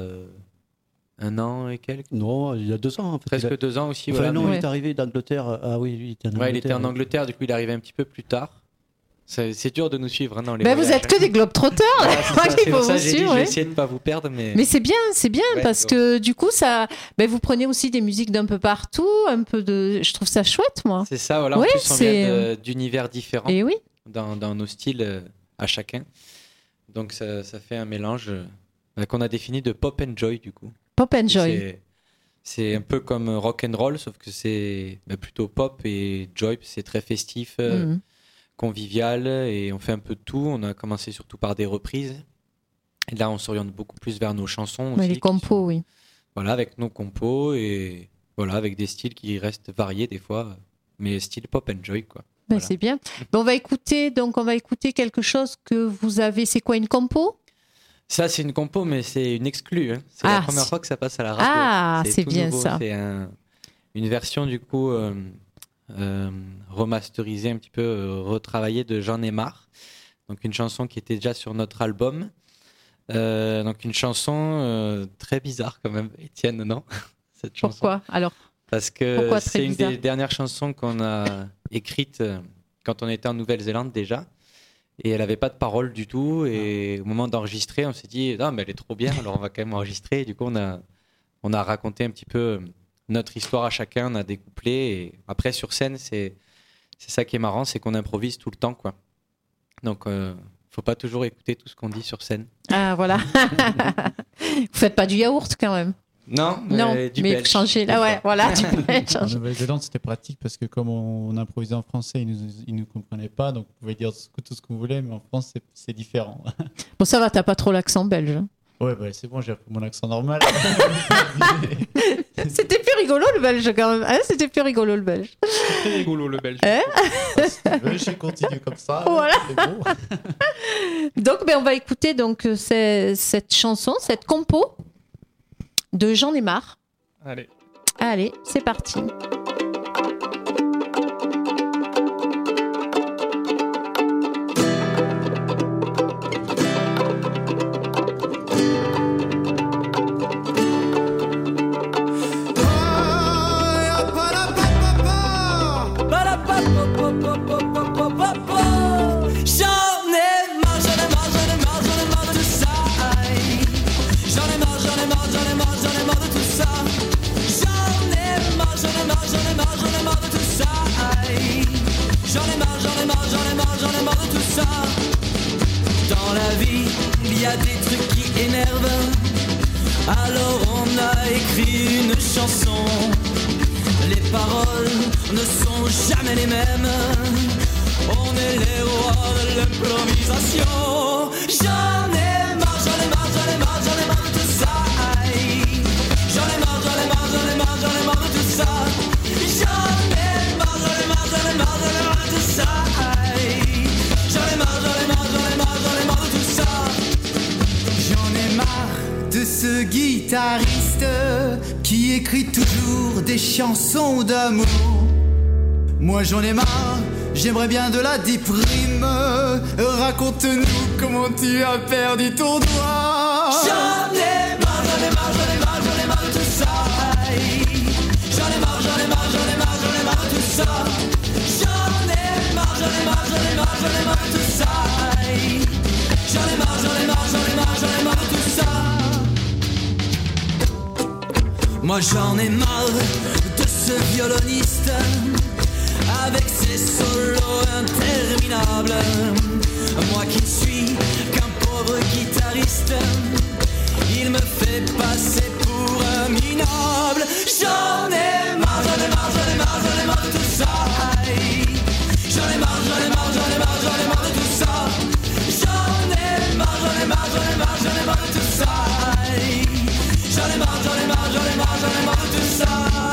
S3: 1 an et quelques.
S8: Non, il y a 2 ans. En fait.
S3: Presque 2 ans aussi.
S8: Non, il est arrivé d'Angleterre. Ah oui, lui, il était en Angleterre.
S3: Il était en Angleterre, du coup, il est arrivé un petit peu plus tard. C'est dur de nous suivre dans les voyages.
S1: Vous êtes que des globetrotters.
S3: C'est pour ça que j'ai dit, je vais essayer de ne pas vous perdre. Mais
S1: c'est bien parce que du coup, vous prenez aussi des musiques d'un peu partout, je trouve ça chouette, moi.
S3: C'est ça, voilà. En plus, on vient d'univers différents dans nos styles à chacun. Donc ça fait un mélange qu'on a défini de pop and joy, du coup.
S1: Pop and joy.
S3: C'est un peu comme rock and roll, sauf que c'est plutôt pop, et joy, c'est très festif. Convivial, et on fait un peu de tout. On a commencé surtout par des reprises, et là on s'oriente beaucoup plus vers nos chansons aussi,
S1: les compos, oui.
S3: Voilà, avec nos compos, et voilà, avec des styles qui restent variés des fois, mais style pop and joy, quoi. Voilà.
S1: C'est bien. On va écouter quelque chose que vous avez. C'est quoi, une compo? Ça,
S3: c'est une compo, mais c'est une exclue, hein. C'est la première fois que ça passe à la radio.
S1: C'est bien
S3: nouveau.
S1: Ça.
S3: C'est une version du coup remasterisée, un petit peu retravaillée de J'en ai marre. Donc une chanson qui était déjà sur notre album. Donc une chanson très bizarre quand même, Étienne, non? Cette chanson.
S1: Pourquoi alors?
S3: Parce que c'est une des dernières chansons qu'on a écrites quand on était en Nouvelle-Zélande déjà. Et elle n'avait pas de paroles du tout. Et au moment d'enregistrer, on s'est dit non, mais elle est trop bien, alors on va quand même enregistrer. Et du coup, on a raconté un petit peu notre histoire à chacun, on a découplé. Et après, sur scène, c'est ça qui est marrant, c'est qu'on improvise tout le temps, quoi. Donc, faut pas toujours écouter tout ce qu'on dit sur scène.
S1: Ah, voilà. Vous faites pas du yaourt quand même?
S3: Non, du
S1: mais
S3: belge.
S1: Changer là, ouais, voilà, du belge.
S9: En Nouvelle-Zélande, c'était pratique parce que comme on improvisait en français, ils nous comprenaient pas, donc vous pouvez dire tout ce que vous voulez, mais en France, c'est différent.
S1: Bon, ça va, t'as pas trop l'accent belge.
S9: Ouais, c'est bon, j'ai repris mon accent normal.
S1: C'était plus rigolo le belge quand même. C'était plus rigolo le belge.
S2: C'était rigolo le belge.
S9: Je continue comme ça.
S1: Voilà.
S9: C'est bon.
S1: Donc, on va écouter cette chanson, cette compo de J'en ai marre. Allez, c'est parti.
S7: Dans la vie, il y a des trucs qui énervent. Alors on a écrit une chanson. Les paroles ne sont jamais les mêmes. On est les rois de l'improvisation. J'en ai marre, j'en ai marre, j'en ai marre, j'en ai marre de tout ça. J'en ai marre, j'en ai marre, j'en ai marre, j'en ai marre de tout ça. J'en ai marre, j'en ai marre, j'en ai marre, j'en ai marre de tout ça. J'en ai marre, j'en ai marre, j'en ai marre, j'en ai marre de tout ça. J'en ai marre de ce guitariste qui écrit toujours des chansons d'amour. Moi j'en ai marre, j'aimerais bien de la déprime. Raconte-nous comment tu as perdu ton doigt. J'en ai marre, j'en ai marre, j'en ai marre, j'en ai marre de tout ça. J'en ai marre, j'en ai marre, j'en ai marre, j'en ai marre de tout ça. J'en ai marre, j'en ai marre, j'en ai marre, j'en ai marre de tout ça. J'en ai marre, j'en ai marre, j'en ai marre, j'en ai marre de tout ça. Moi j'en ai marre de ce violoniste avec ses solos interminables. Moi qui ne suis qu'un pauvre guitariste, il me fait passer pour un minable. J'en ai marre, j'en ai marre, j'en ai marre, j'en ai marre de tout ça. J'en ai marre, j'en ai marre, j'en ai marre, j'en ai marre de tout ça. J'en ai marre, j'en ai marre, j'en ai marre, j'en ai marre de tout ça. J'en ai marre, j'en ai marre, j'en ai marre, j'en ai marre de tout ça.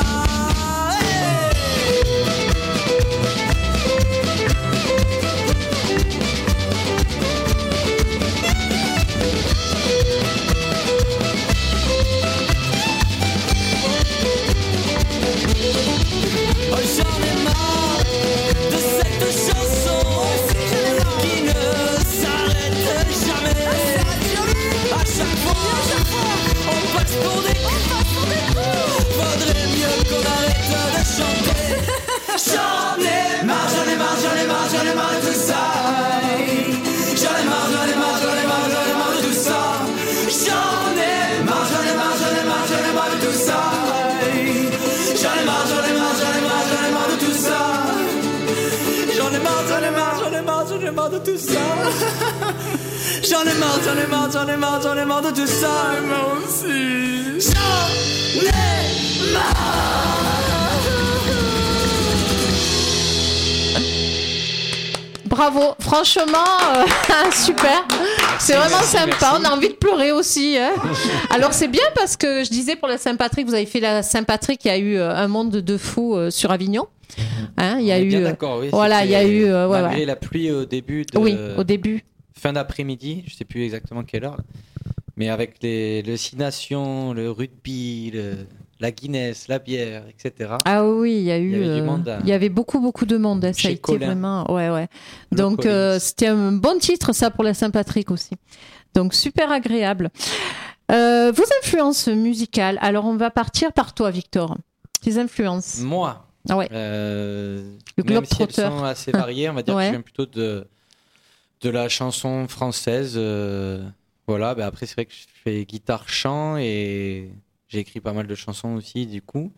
S7: Oh, j'en ai marre de cette chanson qui ne s'arrête jamais. À chaque fois, on passe pour des coups. Faudrait mieux qu'on arrête de chanter. J'en ai marre, j'en ai marre, j'en ai marre, j'en ai marre de tout ça. ai marre de tout ça. J'en ai marre, j'en ai marre, j'en ai marre, j'en ai marre de tout ça. Moi aussi. J'en ai marre.
S1: Bravo, franchement, super. C'est vraiment sympa. On a envie de pleurer aussi. Hein. Alors c'est bien parce que je disais pour la Saint-Patrick, vous avez fait la Saint-Patrick, il y a eu un monde de fous sur Avignon. Hein, il y a eu.
S3: Bien d'accord, oui.
S1: Voilà, il y a eu.
S3: Malgré la pluie au début.
S1: Oui, au début.
S3: Fin d'après-midi, je sais plus exactement quelle heure. Mais avec le Six Nations, le rugby, la Guinness, la bière, etc.
S1: Ah oui, il y a eu.
S3: Du monde,
S1: il y avait beaucoup de monde. Ça a été
S3: Colin.
S1: vraiment. Ouais. Donc c'était un bon titre ça pour la Saint-Patrick aussi. Donc super agréable. Vos influences musicales. Alors on va partir par toi, Victor. Tes influences.
S3: Moi.
S1: Ah ouais.
S3: Le
S1: Globe
S3: si elles
S1: Trotter.
S3: sont assez variées, on va dire que je viens plutôt de la chanson française. Voilà. Après c'est vrai que je fais guitare-chant et j'ai écrit pas mal de chansons aussi, du coup.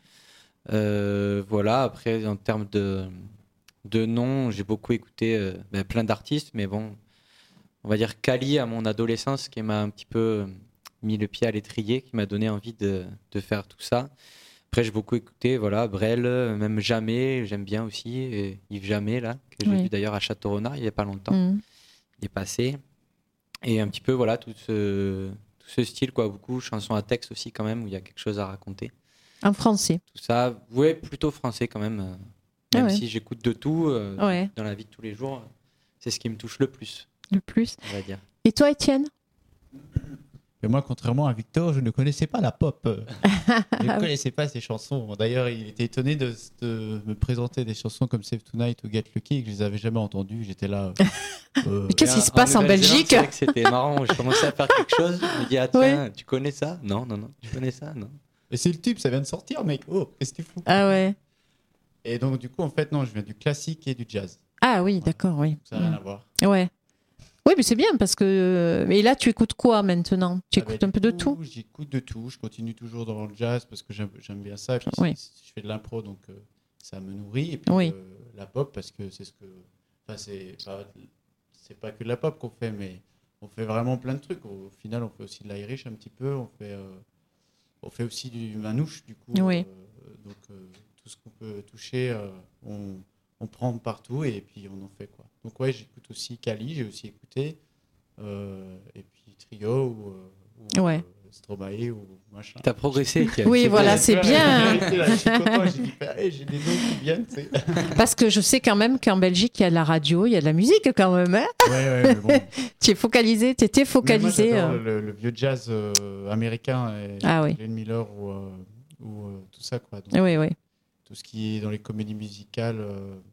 S3: Voilà, après, en termes de noms, j'ai beaucoup écouté plein d'artistes, mais bon, on va dire Kali à mon adolescence, qui m'a un petit peu mis le pied à l'étrier, qui m'a donné envie de faire tout ça. Après, j'ai beaucoup écouté, voilà, Brel, même Jamais, j'aime bien aussi, et Yves Jamais, là, que j'ai vu d'ailleurs à Château-Renard il n'y a pas longtemps. Il est passé. Et un petit peu, voilà, tout ce style, quoi, beaucoup chansons à texte aussi quand même où il y a quelque chose à raconter.
S1: En français.
S3: Tout ça, ouais, plutôt français quand même. Même si j'écoute de tout dans la vie de tous les jours, c'est ce qui me touche le plus.
S1: Le plus.
S3: On va dire.
S1: Et toi, Étienne?
S9: Mais moi, contrairement à Victor, je ne connaissais pas la pop. Je ne connaissais pas ces chansons. D'ailleurs, il était étonné de me présenter des chansons comme Save Tonight ou Get Lucky, que je les avais jamais entendues. J'étais là.
S1: Mais qu'est-ce qui se passe en Belgique?
S3: C'est vrai que c'était marrant. Je commençais à faire quelque chose. Je me dis, ah tiens, tu connais ça? Non. Tu connais ça? Non.
S9: Mais c'est le tube, ça vient de sortir, mec. Oh, qu'est-ce que tu fous?
S1: Ah ouais.
S9: Et donc, du coup, en fait, non, je viens du classique et du jazz.
S1: Ah oui, d'accord, oui.
S9: Ça n'a rien à voir.
S1: Ouais. Oui, mais c'est bien parce que. Et là, tu écoutes quoi maintenant? Tu écoutes un peu de tout?
S9: J'écoute de tout. Je continue toujours dans le jazz parce que j'aime bien ça. Et puis, je fais de l'impro, donc ça me nourrit. Et puis la pop, parce que c'est ce que. Enfin, c'est pas que de la pop qu'on fait, mais on fait vraiment plein de trucs. Au final, on fait aussi de l'Irish un petit peu. On fait aussi du manouche, du coup.
S1: Oui.
S9: Donc, tout ce qu'on peut toucher, on prend partout et puis on en fait, quoi. Donc, ouais, j'écoute aussi Kali, j'ai aussi écouté. Et puis Trio ou Stromae ou machin.
S3: T'as progressé, Étienne.
S1: Oui, voilà, c'est bien.
S9: J'ai des noms qui viennent, tu sais.
S1: Parce que je sais quand même qu'en Belgique, il y a de la radio, il y a de la musique quand même. Hein,
S9: ouais, mais bon.
S1: Tu es focalisé, tu étais focalisé.
S9: Moi, le vieux jazz américain, Glenn Miller ou tout ça, quoi. Donc,
S1: oui.
S9: Tout ce qui est dans les comédies musicales,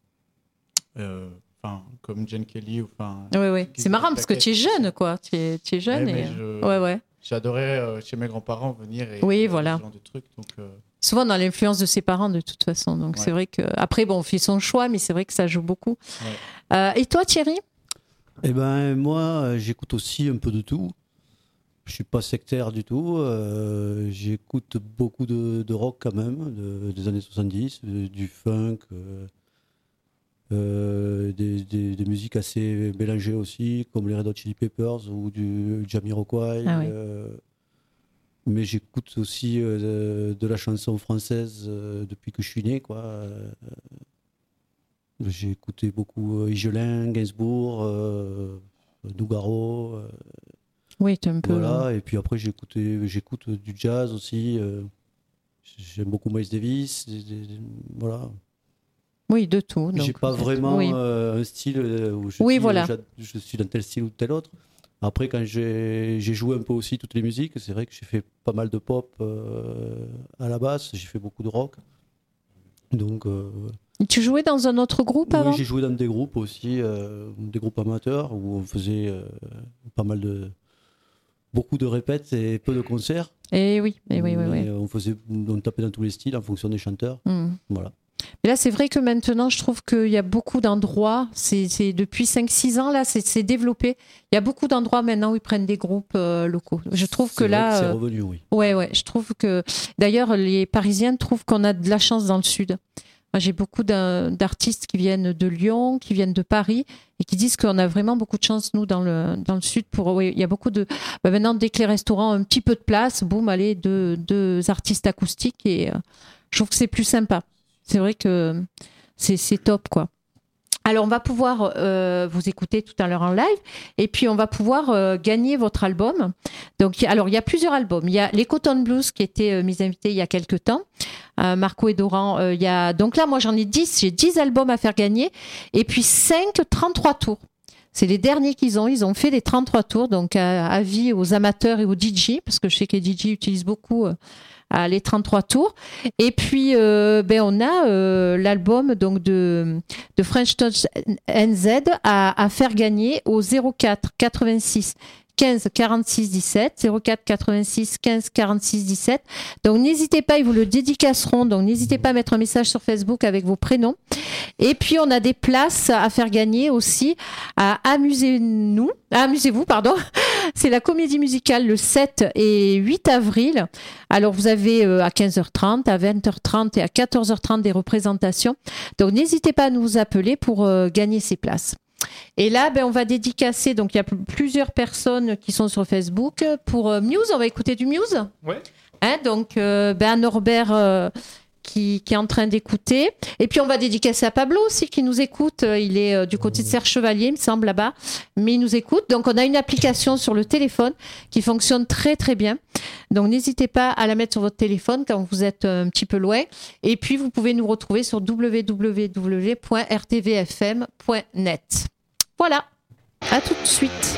S9: comme Gene Kelly.
S1: Oui. C'est marrant parce que tu es jeune, quoi. Tu es jeune.
S9: J'adorais chez mes grands-parents venir et
S1: ce
S9: genre de trucs. Donc,
S1: souvent dans l'influence de ses parents, de toute façon. Donc c'est vrai que. Après, bon, on fait son choix, mais c'est vrai que ça joue beaucoup. Ouais. Et toi, Thierry?
S8: Eh ben, moi, j'écoute aussi un peu de tout. Je suis pas sectaire du tout. J'écoute beaucoup de rock quand même, des années 70, du funk, des musiques assez mélangées aussi, comme les Red Hot Chili Peppers ou du Jamiroquai. Mais j'écoute aussi de la chanson française depuis que je suis né, quoi. J'ai écouté beaucoup Higelin, Gainsbourg, Nougaro.
S1: Oui, tu es un peu.
S8: Voilà, et puis après j'écoute du jazz aussi. J'aime beaucoup Miles Davis. Voilà.
S1: Oui, de tout.
S8: J'ai pas vraiment un style où je suis dans tel style ou tel autre. Après, quand j'ai joué un peu aussi toutes les musiques, c'est vrai que j'ai fait pas mal de pop à la basse. J'ai fait beaucoup de rock. Donc.
S1: Tu jouais dans un autre groupe avant?
S8: Oui, j'ai joué dans des groupes aussi, des groupes amateurs où on faisait beaucoup de répètes et peu de concerts.
S1: Et oui.
S8: On tapait dans tous les styles en fonction des chanteurs. Voilà.
S1: Mais là, c'est vrai que maintenant, je trouve qu'il y a beaucoup d'endroits, c'est depuis 5-6 ans, là, c'est développé. Il y a beaucoup d'endroits maintenant où ils prennent des groupes locaux. Je trouve que là...
S8: c'est revenu, oui.
S1: Ouais, je trouve que... D'ailleurs, les Parisiens trouvent qu'on a de la chance dans le Sud. Moi, j'ai beaucoup d'artistes qui viennent de Lyon, qui viennent de Paris et qui disent qu'on a vraiment beaucoup de chance, nous, dans le sud. Il y a beaucoup de... maintenant, dès que les restaurants ont un petit peu de place, boum, allez, deux artistes acoustiques et je trouve que c'est plus sympa. C'est vrai que c'est top, quoi. Alors, on va pouvoir vous écouter tout à l'heure en live et puis on va pouvoir gagner votre album. Donc, il y a plusieurs albums. Il y a les Cotton Blues qui étaient mes invités il y a quelques temps. Marco et Doran, donc là, moi, j'en ai 10. J'ai 10 albums à faire gagner et puis 33 tours. C'est les derniers qu'ils ont. Ils ont fait les 33 tours. Donc, avis aux amateurs et aux DJ parce que je sais que les DJ utilisent beaucoup les 33 tours. Et puis, on a l'album donc de French Touch NZ à faire gagner au 04 86 15 46 17, 04 86 15 46 17. Donc n'hésitez pas, ils vous le dédicaceront. Donc n'hésitez pas à mettre un message sur Facebook avec vos prénoms. Et puis on a des places à faire gagner aussi à Amusez-vous, pardon. C'est la comédie musicale le 7 et 8 avril. Alors vous avez à 15h30, à 20h30 et à 14h30 des représentations. Donc n'hésitez pas à nous appeler pour gagner ces places. Et là, on va dédicacer. Donc, il y a plusieurs personnes qui sont sur Facebook. Pour Muse, on va écouter du Muse.
S2: Ouais.
S1: Donc, Norbert qui est en train d'écouter. Et puis, on va dédicacer à Pablo aussi qui nous écoute. Il est du côté de Serre Chevalier, il me semble, là-bas. Mais il nous écoute. Donc, on a une application sur le téléphone qui fonctionne très, très bien. Donc, n'hésitez pas à la mettre sur votre téléphone quand vous êtes un petit peu loin. Et puis, vous pouvez nous retrouver sur www.rtvfm.net. Voilà. À tout de suite.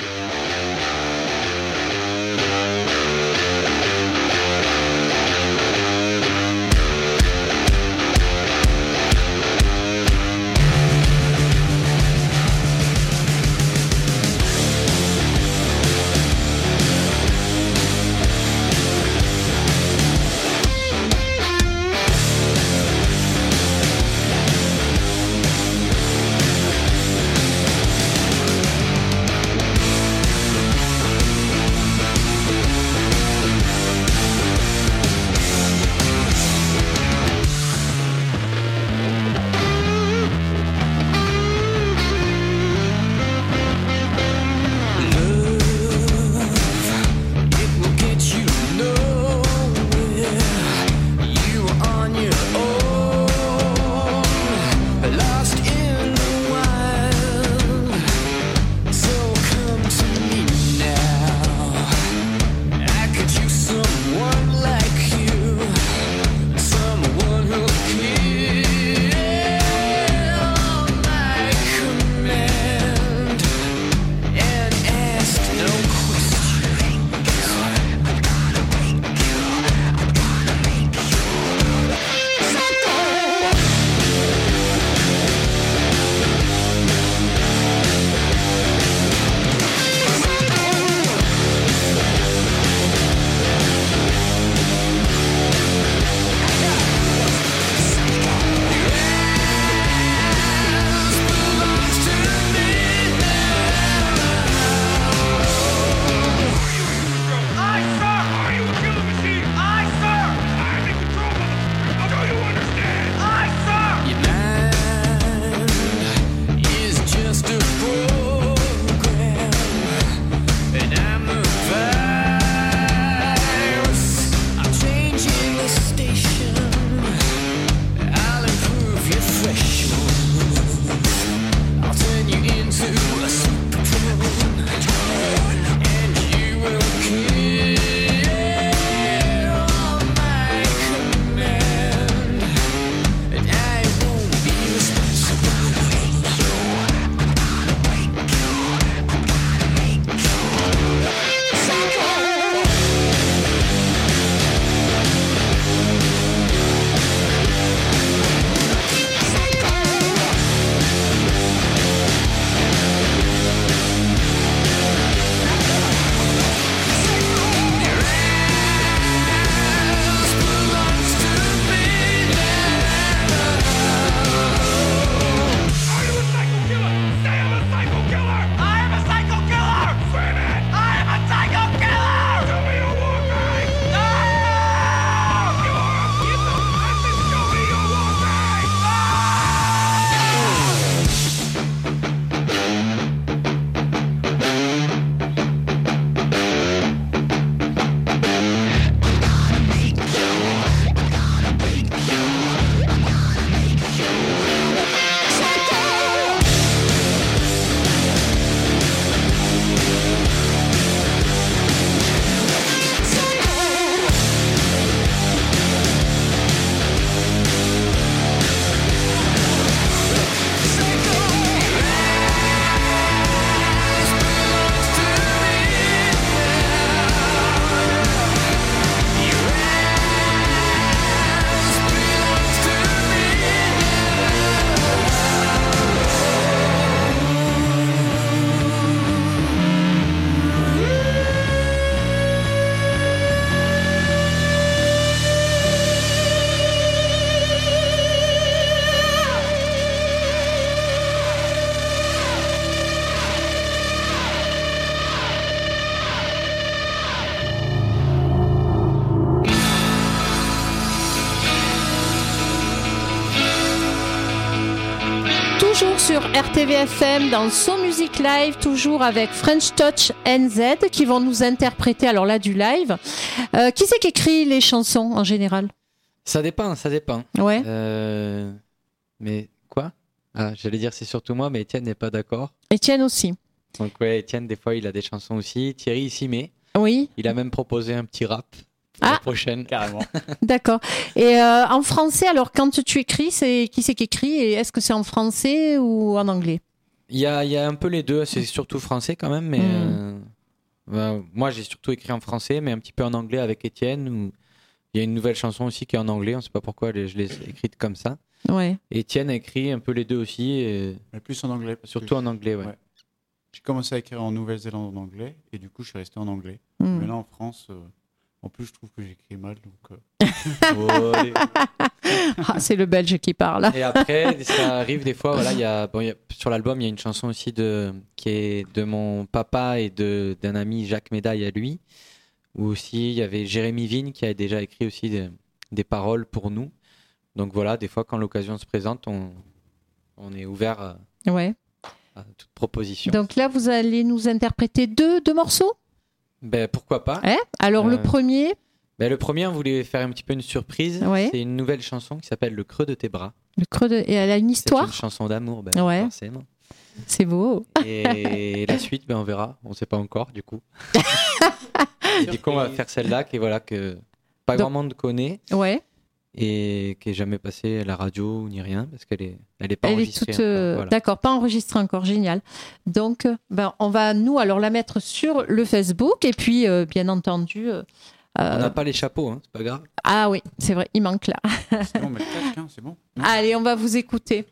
S1: sur RTVFM dans So Music Live, toujours avec French Touch NZ qui vont nous interpréter, alors là, du live. Qui c'est qui écrit les chansons en général ?
S3: Ça dépend.
S1: Ouais.
S3: Mais quoi ? J'allais dire c'est surtout moi, mais Étienne n'est pas d'accord.
S1: Étienne aussi.
S3: Donc ouais, Étienne, des fois, il a des chansons aussi. Thierry, il s'y met.
S1: Oui.
S3: Il a même proposé un petit rap pour la prochaine.
S9: Carrément.
S1: D'accord. Et en français, alors quand tu écris, qui c'est qui écrit et est-ce que c'est en français ou en anglais ?
S3: Il y a un peu les deux. C'est surtout français quand même, mais moi j'ai surtout écrit en français, mais un petit peu en anglais avec Étienne. Où il y a une nouvelle chanson aussi qui est en anglais. On ne sait pas pourquoi je l'ai écrite comme ça.
S1: Ouais.
S3: Et Étienne a écrit un peu les deux aussi.
S9: Mais plus en anglais.
S3: Surtout en anglais, ouais.
S9: J'ai commencé à écrire en Nouvelle-Zélande en anglais et du coup je suis resté en anglais. Mais là en France, en plus je trouve que j'écris mal. Donc,
S1: c'est le Belge qui parle.
S3: Et après, ça arrive des fois. Voilà, sur l'album, il y a une chanson aussi qui est de mon papa et d'un ami Jacques Médaille à lui. Où aussi il y avait Jérémy Vigne qui a déjà écrit aussi des paroles pour nous. Donc voilà, des fois quand l'occasion se présente, on est ouvert à toute proposition.
S1: Donc là, vous allez nous interpréter deux morceaux ?
S3: Pourquoi pas.
S1: Alors le premier ?
S3: Le premier, on voulait faire un petit peu une surprise.
S1: Ouais.
S3: C'est une nouvelle chanson qui s'appelle Le creux de tes bras.
S1: Et elle a une histoire ?
S3: C'est une chanson d'amour, forcément.
S1: C'est beau.
S3: Et la suite, on verra. On ne sait pas encore, du coup. Et du coup, on va faire celle-là que pas grand monde connaît.
S1: Ouais.
S3: Et qui n'est jamais passée à la radio ni rien, parce qu'elle est pas enregistrée.
S1: Voilà. D'accord, pas enregistrée encore, génial. Donc, on va, nous, alors la mettre sur le Facebook, et puis, bien entendu...
S3: On n'a pas les chapeaux, c'est pas grave.
S1: Ah oui, c'est vrai, il manque là.
S9: C'est bon, mais le casque, c'est bon.
S1: Allez, on va vous écouter.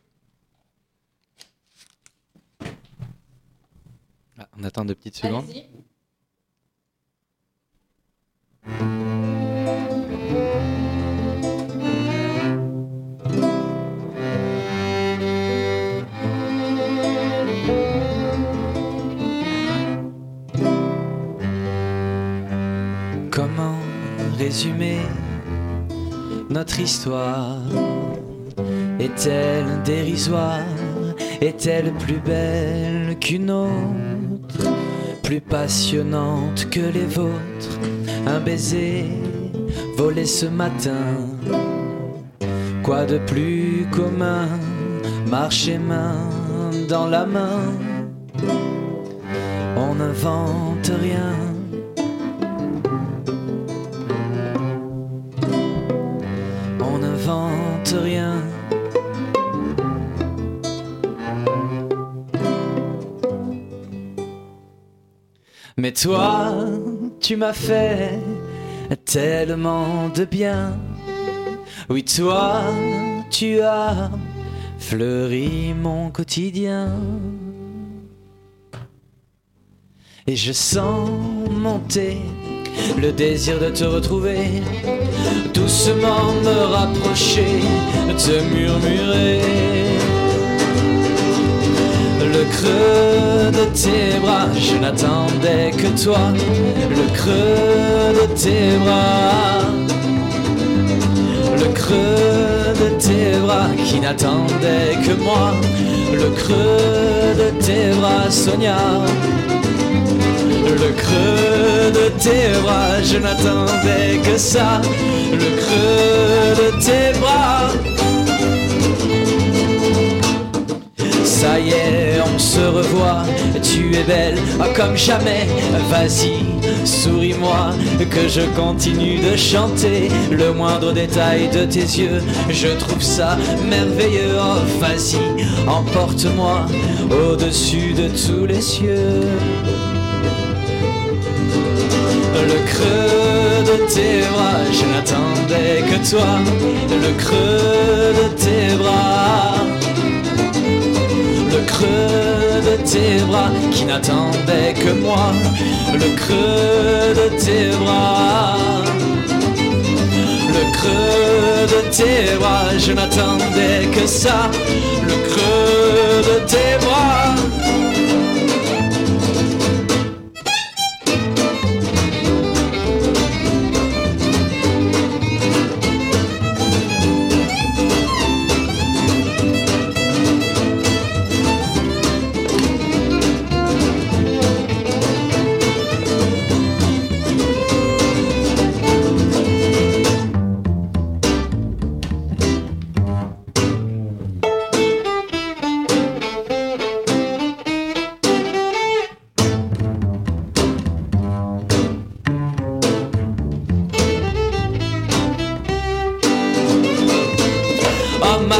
S3: On attend 2 petites secondes.
S1: Allez-y.
S3: Comment résumer notre histoire ? Est-elle dérisoire ? Est-elle plus belle qu'une autre ? Plus passionnante que les vôtres ? Un baiser volé ce matin ? Quoi de plus commun ? Marcher main dans la main ? On n'invente rien. On n'invente rien. Mais toi, tu m'as fait tellement de bien. Oui, toi, tu as fleuri mon quotidien. Et je sens monter le désir de te retrouver, doucement me rapprocher, te murmurer. Le creux de tes bras, je n'attendais que toi. Le creux de tes bras, le creux de tes bras qui n'attendait que moi. Le creux de tes bras, Sonia. Le creux de tes bras, je n'attendais que ça. Le creux de tes bras. Ça y est, on se revoit, tu es belle comme jamais. Vas-y, souris-moi, que je continue de chanter. Le moindre détail de tes yeux, je trouve ça merveilleux. Oh, vas-y, emporte-moi au-dessus de tous les cieux. Le creux de tes bras, je n'attendais que toi. Le creux de tes bras, le creux de tes bras qui n'attendait que moi. Le creux de tes bras, le creux de tes bras, je n'attendais que ça. Le creux de tes bras.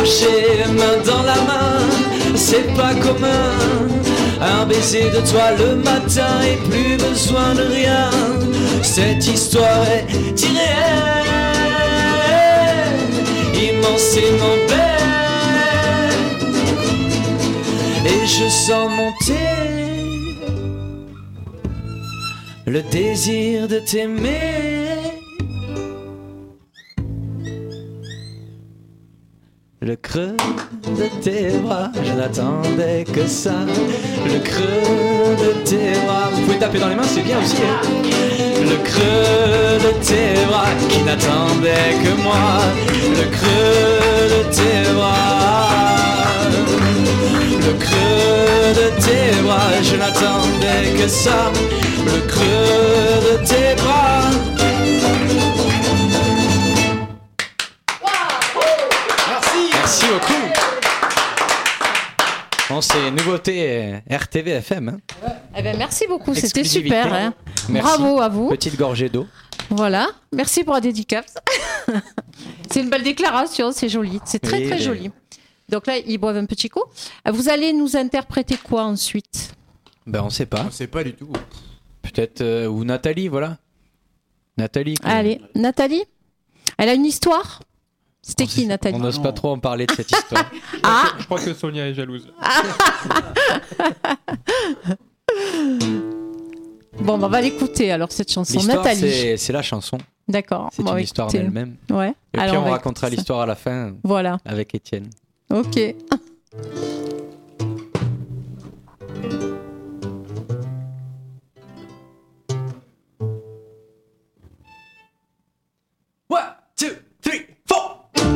S3: marcher main dans la main, c'est pas commun. Un baiser de toi le matin et plus besoin de rien. Cette histoire est irréelle, immensément belle. Et je sens monter le désir de t'aimer. Le creux de tes bras, je n'attendais que ça. Le creux de tes bras, vous pouvez taper dans les mains, c'est bien aussi, hein. Le creux de tes bras qui n'attendait que moi. Le creux de tes bras, le creux de tes bras, je n'attendais que ça. Le creux de tes bras. Merci beaucoup. Bon, c'est nouveauté RTV FM. Hein.
S1: Eh ben, merci beaucoup, c'était super. Hein. Bravo à vous.
S3: Petite gorgée d'eau.
S1: Voilà, merci pour la dédicace. C'est une belle déclaration, c'est joli. C'est très très joli. Donc là, ils boivent un petit coup. Vous allez nous interpréter quoi ensuite?
S3: Ben, on sait pas.
S9: On sait pas du tout.
S3: Peut-être, ou Nathalie, voilà. Nathalie.
S1: Allez, Nathalie. Elle a une histoire? C'était qui, Nathalie?
S3: On n'ose pas trop en parler de cette histoire.
S2: Je crois que Sonia est jalouse.
S1: Bon, on va l'écouter alors, cette chanson.
S3: L'histoire,
S1: Nathalie.
S3: c'est la chanson.
S1: D'accord.
S3: C'est une histoire d'elle-même.
S1: Ouais.
S3: Et puis on racontera l'histoire à la fin.
S1: Voilà.
S3: Avec Étienne.
S1: Ok.
S3: One, two, three, four.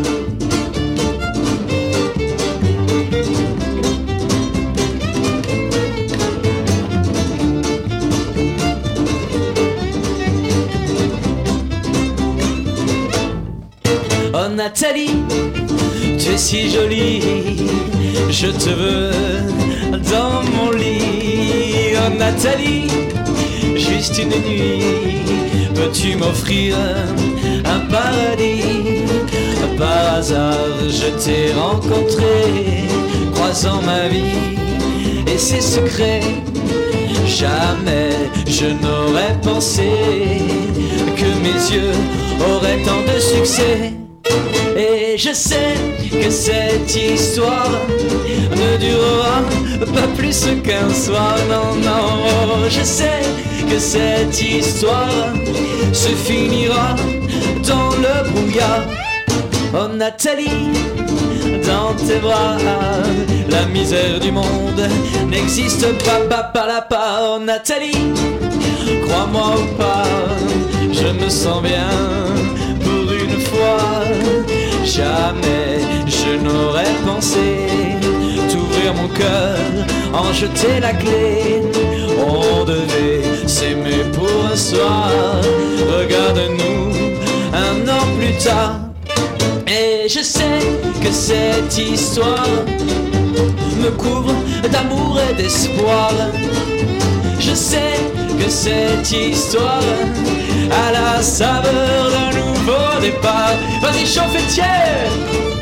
S3: Oh Nathalie, tu es si jolie, je te veux dans mon lit. Oh Nathalie, juste une nuit, peux-tu m'offrir un paradis? Par hasard je t'ai rencontré, croisant ma vie et ses secrets. Jamais je n'aurais pensé que mes yeux auraient tant de succès. Et je sais que cette histoire ne durera pas plus qu'un soir. Non, non, je sais que cette histoire se finira dans le brouillard. Oh Nathalie, dans tes bras, la misère du monde n'existe pas, pas. Oh Nathalie, crois-moi ou pas, je me sens bien pour une fois. Jamais je n'aurais pensé t'ouvrir mon cœur, en jeter la clé. On devait s'aimer pour un soir. Regarde-nous un an plus tard. Et je sais que cette histoire me couvre d'amour et d'espoir. Je sais que cette histoire a la saveur d'un nouveau départ. Vas-y, chauffe Étienne.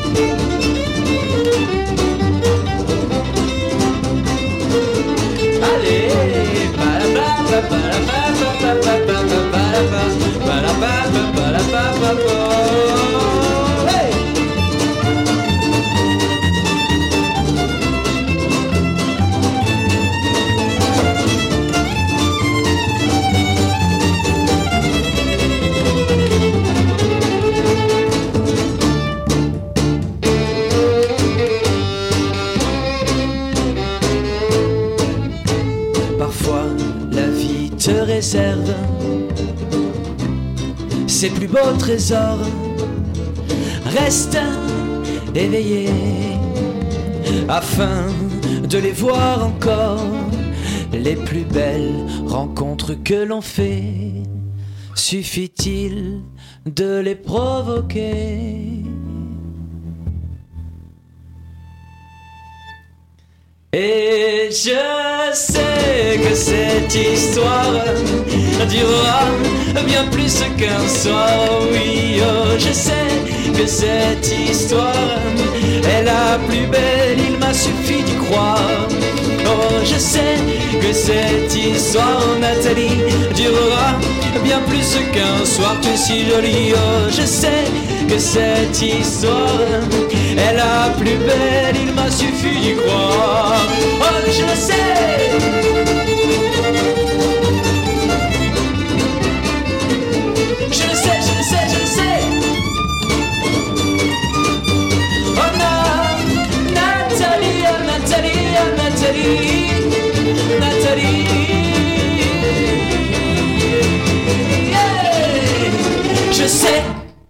S3: Allez, hey! Parfois la vie te réserve ses plus beaux trésors. Reste éveillé afin de les voir encore. Les plus belles rencontres que l'on fait, suffit-il de les provoquer? Et je sais que cette histoire durera bien plus qu'un soir. Oui, oh, je sais que cette histoire est la plus belle, il m'a suffi d'y croire. Oh, je sais que cette histoire, Nathalie, durera bien plus qu'un soir, tu es si jolie. Oh, je sais que cette histoire est la plus belle, il m'a suffi d'y croire. Oh, je le sais. Je le sais, je le sais, je le sais. Oh Nathalie, oh Nathalie, oh Nathalie, Nathalie. Yeah. Je sais.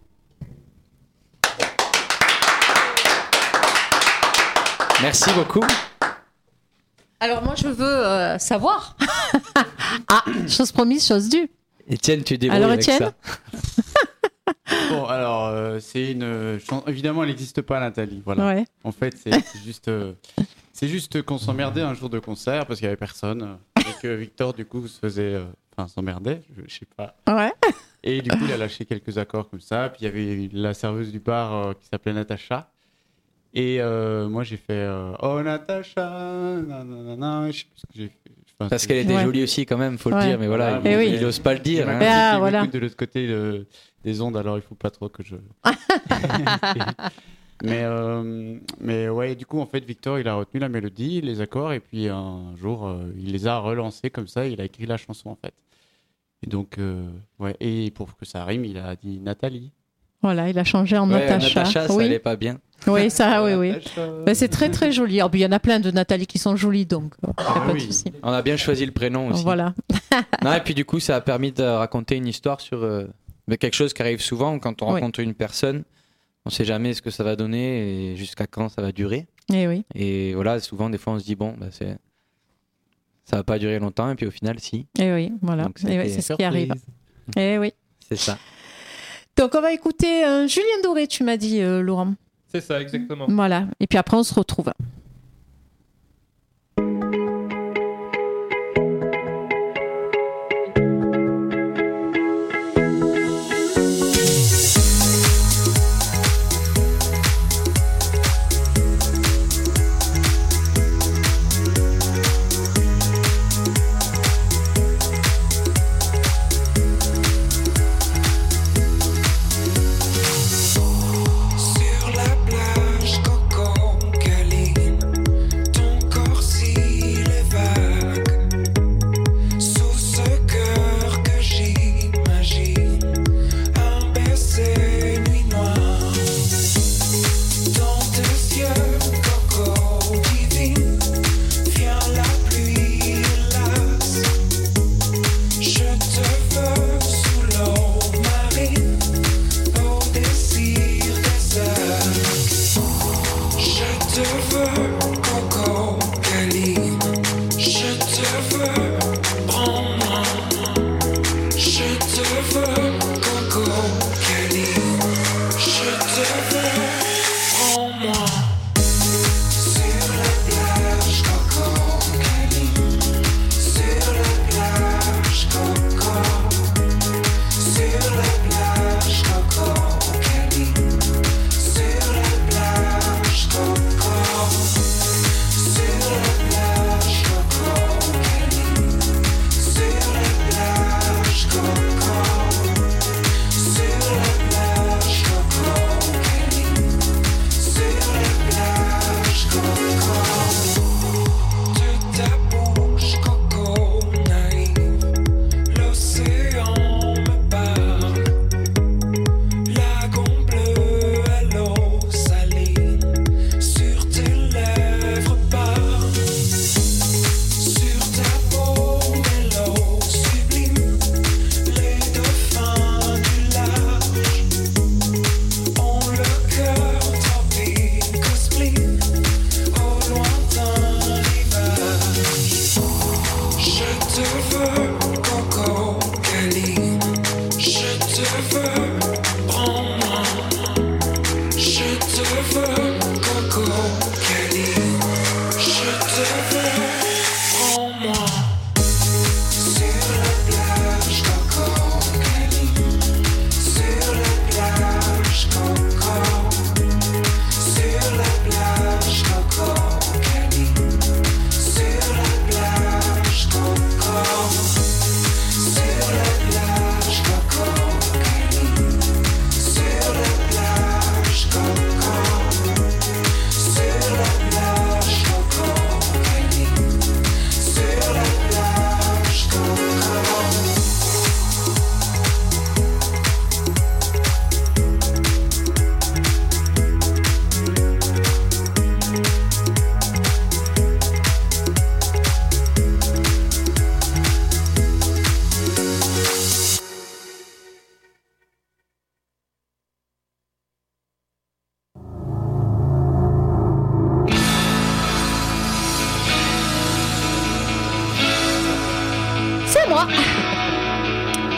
S3: Merci beaucoup.
S1: Alors moi je veux savoir. Ah, chose promise, chose due.
S3: Étienne, tu débrouilles avec
S1: Étienne
S3: ça.
S9: Bon, alors, c'est une chanson. Évidemment, elle n'existe pas, Nathalie. Voilà.
S1: Ouais.
S9: En fait, c'est juste qu'on s'emmerdait un jour de concert parce qu'il n'y avait personne. Et que Victor, du coup, s'emmerdait, je sais pas.
S1: Ouais.
S9: Et du coup, il a lâché quelques accords comme ça. Puis il y avait la serveuse du bar qui s'appelait Natacha. Et moi, j'ai fait Oh, Natacha, nanana. Je sais plus ce que j'ai fait.
S3: Parce qu'elle était jolie aussi, quand même, faut le dire. Mais voilà, il n'ose pas le dire.
S9: Hein. Voilà. De l'autre côté des ondes, alors il faut pas trop que je. mais ouais, du coup, en fait, Victor, il a retenu la mélodie, les accords, et puis un jour, il les a relancés comme ça. Il a écrit la chanson, en fait. Et donc, ouais, et pour que ça rime, il a dit Nathalie.
S1: Voilà, il a changé en Natacha.
S3: Natacha, ça allait pas bien.
S1: Oui, ça, oui. Mais c'est très très joli. Alors, il y en a plein de Nathalie qui sont jolies, donc pas de souci.
S3: On a bien choisi le prénom aussi.
S1: Voilà.
S3: Non, et puis du coup, ça a permis de raconter une histoire sur quelque chose qui arrive souvent quand on rencontre une personne. On ne sait jamais ce que ça va donner et jusqu'à quand ça va durer.
S1: Et oui.
S3: Et voilà, souvent, des fois, on se dit bon, ça va pas durer longtemps, et puis au final, si.
S1: Et oui, voilà. C'est ce qui arrive. Et oui.
S3: C'est ça.
S1: Donc, on va écouter Julien Doré, tu m'as dit, Laurent.
S2: C'est ça, exactement.
S1: Voilà. Et puis après, on se retrouve.
S7: Sur la plage, Coco.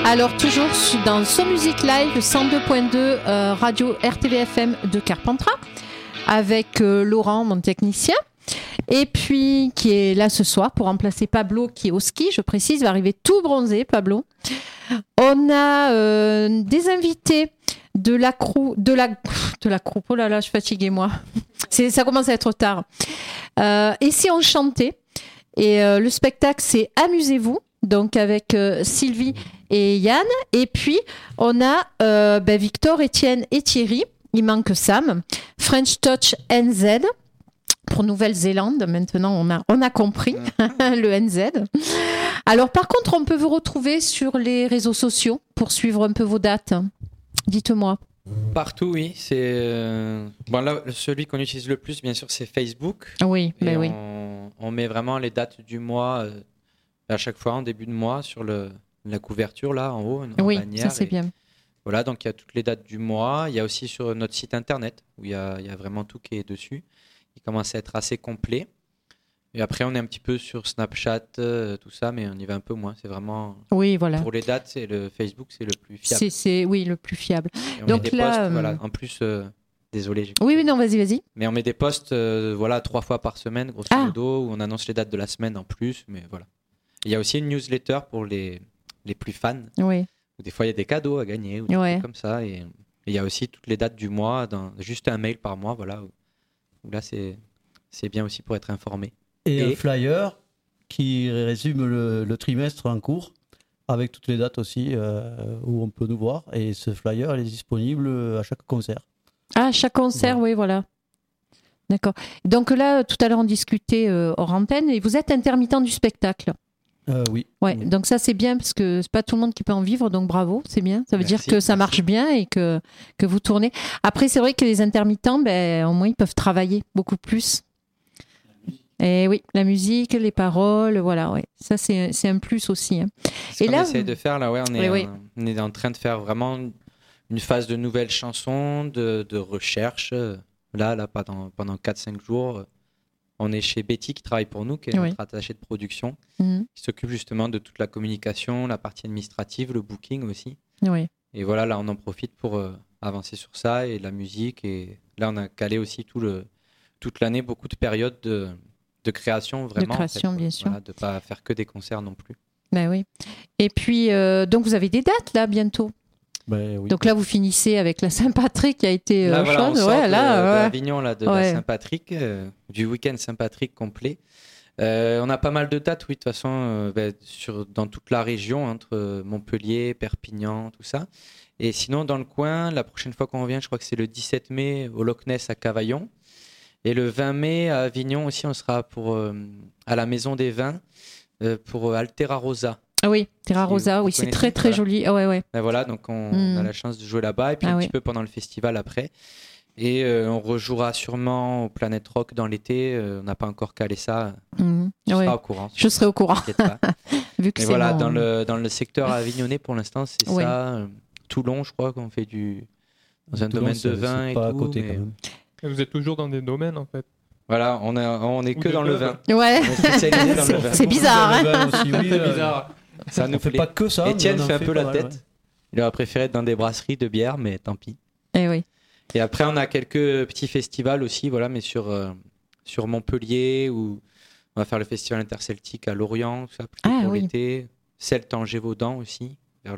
S1: Alors toujours dans Son Musique Live 102.2 radio RTVFM de Carpentras avec Laurent, mon technicien, et puis qui est là ce soir pour remplacer Pablo qui est au ski, je précise, va arriver tout bronzé Pablo. On a des invités de la croupe, oh là là, je suis fatiguée moi. Ça commence à être tard. Et si on chantait, et le spectacle c'est Amusez-vous, donc avec Sylvie et Yann, et puis on a Victor, Étienne et Thierry, il manque Sam, French Touch NZ pour Nouvelle-Zélande, maintenant on a compris le NZ. Alors par contre on peut vous retrouver sur les réseaux sociaux pour suivre un peu vos dates, dites-moi.
S3: Partout, oui. C'est là, celui qu'on utilise le plus, bien sûr, c'est Facebook.
S1: Oui, mais oui.
S3: On met vraiment les dates du mois à chaque fois en début de mois sur la couverture là en haut.
S1: Oui,
S3: bannière,
S1: ça c'est bien.
S3: Voilà, donc il y a toutes les dates du mois. Il y a aussi sur notre site internet où il y a vraiment tout qui est dessus. Il commence à être assez complet. Et après, on est un petit peu sur Snapchat, tout ça, mais on y va un peu moins. C'est vraiment.
S1: Oui, voilà.
S3: Pour les dates, c'est le Facebook, c'est le plus fiable.
S1: Oui, le plus fiable.
S3: Et on met des posts, voilà. En plus, désolé.
S1: Oui, non, vas-y.
S3: Mais on met des posts, 3 fois par semaine, grosso modo, où on annonce les dates de la semaine en plus. Mais voilà. Il y a aussi une newsletter pour les plus fans.
S1: Oui.
S3: Où des fois, il y a des cadeaux à gagner ou des trucs comme ça. Et il y a aussi toutes les dates du mois, juste un mail par mois, voilà. Où là, c'est bien aussi pour être informé.
S8: Et un flyer qui résume le trimestre en cours, avec toutes les dates aussi où on peut nous voir. Et ce flyer, il est disponible à chaque concert.
S1: Ah, chaque concert, oui, voilà. D'accord. Donc là, tout à l'heure, on discutait hors antenne, et vous êtes intermittent du spectacle.
S8: Oui.
S1: Ouais,
S8: oui.
S1: donc ça, c'est bien, parce que c'est pas tout le monde qui peut en vivre, donc bravo, c'est bien. Ça veut dire que ça marche bien et que vous tournez. Après, c'est vrai que les intermittents, au moins, ils peuvent travailler beaucoup plus. Et oui, la musique, les paroles, voilà, ouais. Ça c'est un plus aussi. Hein.
S3: Et là, on essaie de faire là, on est en train de faire vraiment une phase de nouvelles chansons, de recherche. Là, pendant 4-5 jours, on est chez Betty qui travaille pour nous, qui est notre attachée de production, qui s'occupe justement de toute la communication, la partie administrative, le booking aussi.
S1: Oui.
S3: Et voilà, là, on en profite pour avancer sur ça et la musique. Et là, on a calé aussi toute l'année beaucoup de périodes de création, vraiment.
S1: De création, bien sûr.
S3: Voilà, de ne pas faire que des concerts non plus.
S1: Ben oui. Et puis, donc vous avez des dates là, bientôt.
S8: Oui.
S1: Donc là, vous finissez avec la Saint-Patrick qui a été
S3: là, voilà, on sort de
S1: Avignon,
S3: là, de la Saint-Patrick, du week-end Saint-Patrick complet. On a pas mal de dates, oui, de toute façon, dans toute la région, entre Montpellier, Perpignan, tout ça. Et sinon, dans le coin, la prochaine fois qu'on revient, je crois que c'est le 17 mai au Loch Ness à Cavaillon. Et le 20 mai à Avignon aussi, on sera à la Maison des Vins pour Altera Rosa.
S1: Ah oui, Terra Rosa, oui, c'est très très joli. Ah ouais.
S3: Ben voilà, donc on a la chance de jouer là-bas et puis un petit peu pendant le festival après. Et on rejouera sûrement au Planète Rock dans l'été. On n'a pas encore calé ça. Tu seras au courant.
S1: Je serai au courant.
S3: Pas.
S1: Vu que
S3: et voilà, dans le secteur avignonnais pour l'instant, c'est ça. Toulon, je crois qu'on fait dans un
S8: Toulon,
S3: domaine de vin et
S8: pas
S3: tout.
S8: À côté, quand même.
S2: Et vous êtes toujours dans des domaines en fait.
S3: Voilà, on est que dans le vin.
S1: Ouais. C'est bizarre. Hein
S8: aussi, oui,
S3: c'est bizarre. Ça
S8: ne fait pas que ça.
S3: Étienne fait un peu la tête. Ouais. Il aurait préféré être dans des brasseries de bière, mais tant pis.
S1: Et oui.
S3: Et après, on a quelques petits festivals aussi, voilà, mais sur Montpellier, où on va faire le festival interceltique à Lorient, ça, plutôt pour l'été. Celte-en-Gévaudan aussi,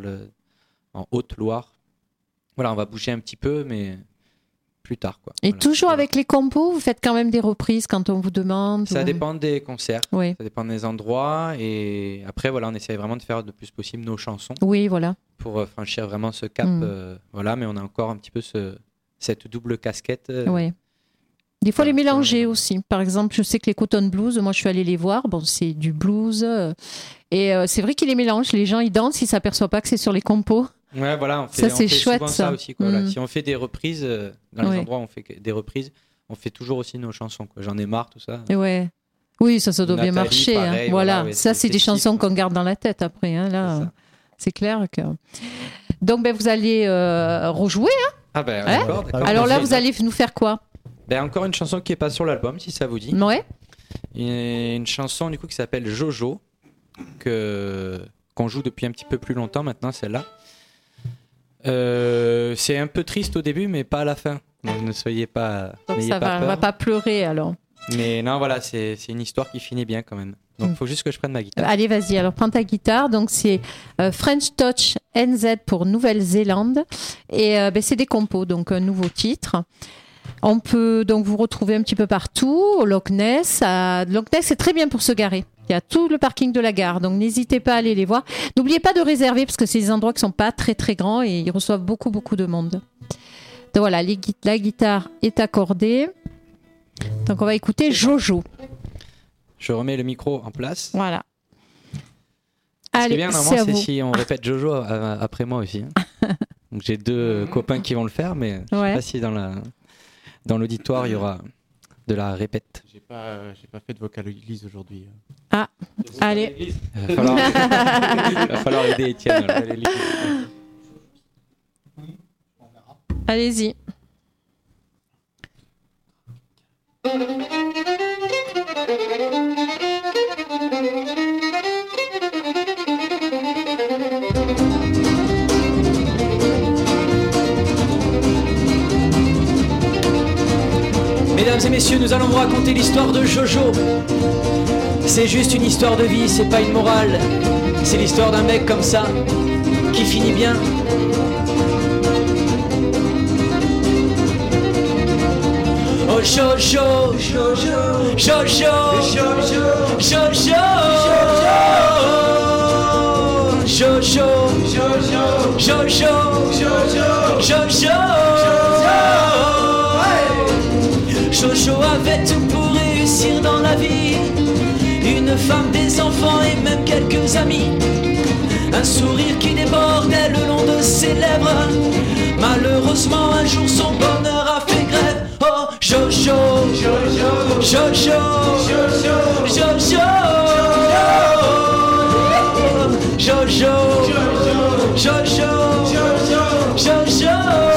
S3: en Haute-Loire. Voilà, on va bouger un petit peu, mais plus tard, quoi.
S1: Et voilà. Toujours avec les compos, vous faites quand même des reprises quand on vous demande.
S3: Ça dépend des concerts,
S1: ça
S3: dépend des endroits, et après voilà, on essaye vraiment de faire le plus possible nos chansons.
S1: Oui, voilà.
S3: Pour franchir vraiment ce cap, voilà, mais on a encore un petit peu cette double casquette.
S1: Oui. Des fois les mélanger aussi. Par exemple, je sais que les Cotton Blues, moi je suis allée les voir, bon c'est du blues, et c'est vrai qu'ils les mélangent. Les gens ils dansent, ils s'aperçoivent pas que c'est sur les compos.
S3: Ouais, voilà,
S1: ça c'est chouette
S3: souvent ça aussi, quoi. Voilà. Si on fait des reprises dans les endroits où on fait des reprises, on fait toujours aussi nos chansons, quoi. J'en ai marre, tout ça.
S1: Ouais. Oui, ça doit bien marcher.
S3: Pareil,
S1: voilà, ça c'est des chansons qu'on garde dans la tête après. Hein, là, c'est clair que. Donc vous allez rejouer. Hein.
S3: Ah d'accord.
S1: Alors là, vous allez nous faire quoi?
S3: Encore une chanson qui est pas sur l'album, si ça vous dit.
S1: Ouais.
S3: Une chanson du coup qui s'appelle Jojo, qu'on joue depuis un petit peu plus longtemps maintenant, celle-là. C'est un peu triste au début, mais pas à la fin. Donc ne soyez pas.
S1: Donc ça va, on va pas pleurer alors.
S3: Mais non, voilà, c'est une histoire qui finit bien quand même. Donc il faut juste que je prenne ma guitare.
S1: Allez, vas-y, alors prends ta guitare. Donc c'est French Touch NZ pour Nouvelle-Zélande. Et c'est des compos, donc un nouveau titre. On peut donc vous retrouver un petit peu partout. Au Loch Ness. Loch Ness, c'est très bien pour se garer. Il y a tout le parking de la gare, donc n'hésitez pas à aller les voir. N'oubliez pas de réserver parce que c'est des endroits qui ne sont pas très très grands et ils reçoivent beaucoup de monde. Donc voilà, la guitare est accordée. Donc on va écouter Jojo.
S3: Je remets le micro en place.
S1: Voilà.
S3: Ce qui est bien, normalement, c'est si on répète Jojo après moi aussi. Donc j'ai 2 copains qui vont le faire, mais je ne sais pas si dans l'auditoire, il y aura de la répète.
S9: J'ai pas fait de vocalise aujourd'hui.
S1: Ah, allez.
S3: Il va falloir aider Étienne.
S1: Allez-y.
S10: Mesdames et messieurs, nous allons vous raconter l'histoire de Jojo. C'est juste une histoire de vie, c'est pas une morale. C'est l'histoire d'un mec comme ça, qui finit bien. Oh Jojo, Jojo, Jojo, Jojo, Jojo, Jojo, Jojo, Jojo, Jojo avait tout pour réussir dans la vie. Une femme, des enfants et même quelques amis. Un sourire qui débordait le long de ses lèvres. Malheureusement un jour son bonheur a fait grève. Oh Jojo, Jojo, Jojo, Jojo, Jojo, Jojo, Jojo, Jojo.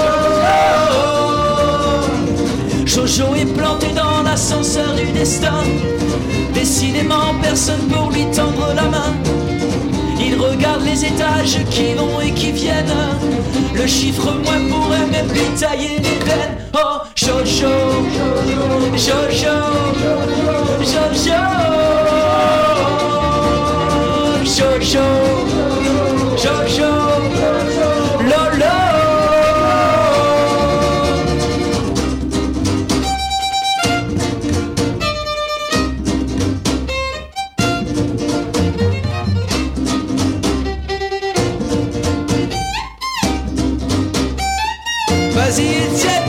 S10: Jojo est planté dans l'ascenseur du destin. Décidément personne pour lui tendre la main. Il regarde les étages qui vont et qui viennent. Le chiffre moins pourrait même lui tailler les veines. Oh Jojo, Jojo, Jojo, Jojo, Jojo, Lolo. Vas-y Étienne.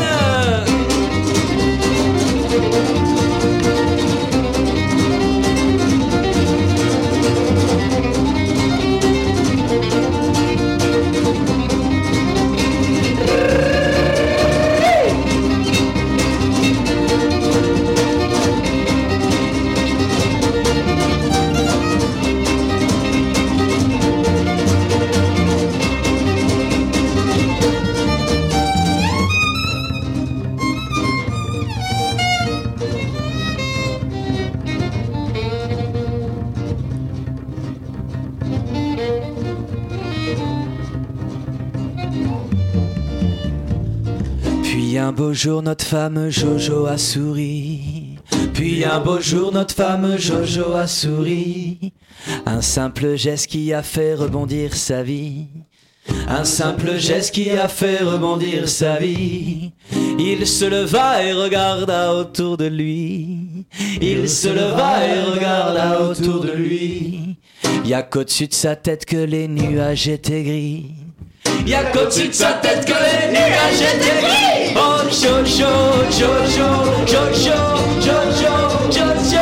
S10: Un beau jour notre femme Jojo a souri. Puis un beau jour notre femme Jojo a souri. Un simple geste qui a fait rebondir sa vie. Un simple geste qui a fait rebondir sa vie. Il se leva et regarda autour de lui. Il se leva et regarda autour de lui. Y'a qu'au-dessus de sa tête que les nuages étaient gris. Y'a qu'au-dessus de sa tête que les nuages étaient gris. Oh Jojo, Jojo, Jojo, Jojo, Jojo.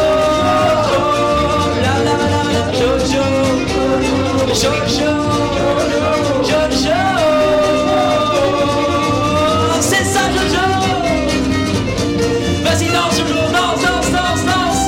S10: La la la, Jojo, Jojo, Jojo. C'est ça Jojo. Vas-y danse Jojo, danse, danse, danse, danse.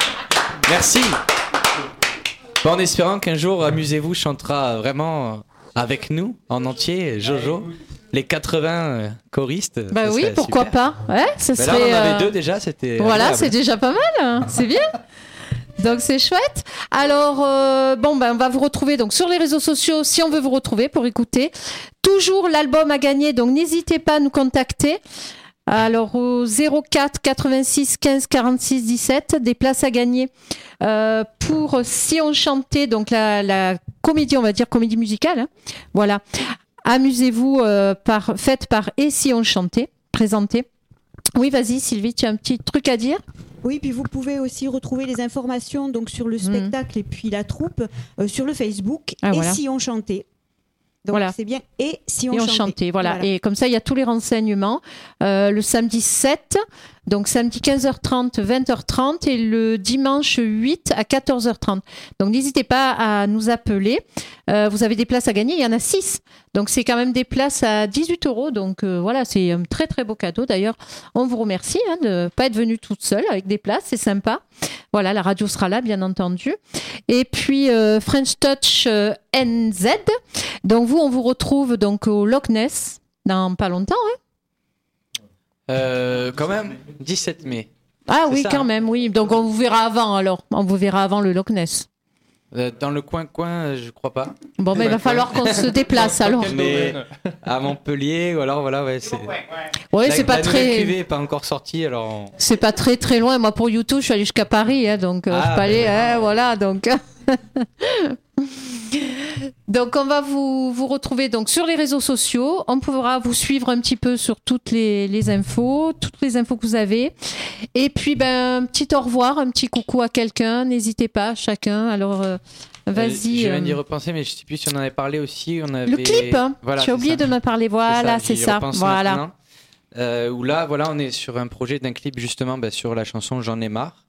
S10: Merci. Bon, en espérant qu'un jour Amusez-vous chantera vraiment
S3: avec nous en entier, Jojo. Les 80 choristes.
S1: Bah oui, pourquoi pas. Ouais, ça serait.
S3: Là, on avait 2 déjà, c'était.
S1: Voilà,
S3: agréable.
S1: c'est déjà pas mal. C'est bien. Donc c'est chouette. Alors on va vous retrouver donc sur les réseaux sociaux si on veut vous retrouver pour écouter. Toujours l'album à gagner, donc n'hésitez pas à nous contacter. Alors au 04 86 15 46 17, des places à gagner pour Si on chantait, donc la comédie, on va dire comédie musicale. Hein. Voilà. Amusez-vous faite par Et si on chantait, présentée. Oui, vas-y Sylvie, tu as un petit truc à dire ?
S5: Oui, puis vous pouvez aussi retrouver les informations donc sur le spectacle et puis la troupe sur le Facebook Si on chantait. Donc
S1: voilà.
S5: C'est bien Et si on chantait.
S1: Voilà. Et comme ça, il y a tous les renseignements. Le samedi 7, donc samedi 15h30, 20h30 et le dimanche 8 à 14h30. Donc n'hésitez pas à nous appeler. Vous avez des places à gagner, il y en a 6. Donc c'est quand même des places à 18 €. Donc voilà, c'est un très très beau cadeau. D'ailleurs, on vous remercie de ne pas être venu toute seule avec des places, c'est sympa. Voilà, la radio sera là, bien entendu. Et puis French Touch NZ. Donc vous, on vous retrouve donc au Loch Ness dans pas longtemps.
S3: Quand même, 17 mai.
S1: Ah oui, quand même, oui. Donc on vous verra avant alors. On vous verra avant le Loch Ness.
S3: Dans le coin, je crois pas.
S1: Bon, mais il va falloir qu'on se déplace alors.
S3: Mais à Montpellier, ou alors voilà, ouais, c'est.
S1: Ouais, c'est pas très.
S3: La cuvée n'est pas encore sortie, alors.
S1: C'est pas très très loin. Moi, pour YouTube, je suis allée jusqu'à Paris, donc je peux aller. Voilà, donc. Donc on va vous retrouver donc sur les réseaux sociaux. On pourra vous suivre un petit peu sur toutes les infos que vous avez. Et puis un petit au revoir, un petit coucou à quelqu'un. N'hésitez pas, chacun. Alors vas-y.
S3: Je viens d'y repenser, mais je sais plus si on en avait parlé aussi.
S1: Le clip. Voilà, tu as oublié de me parler. Voilà, c'est ça. Voilà.
S3: Où là, voilà, on est sur un projet d'un clip justement sur la chanson J'en ai marre.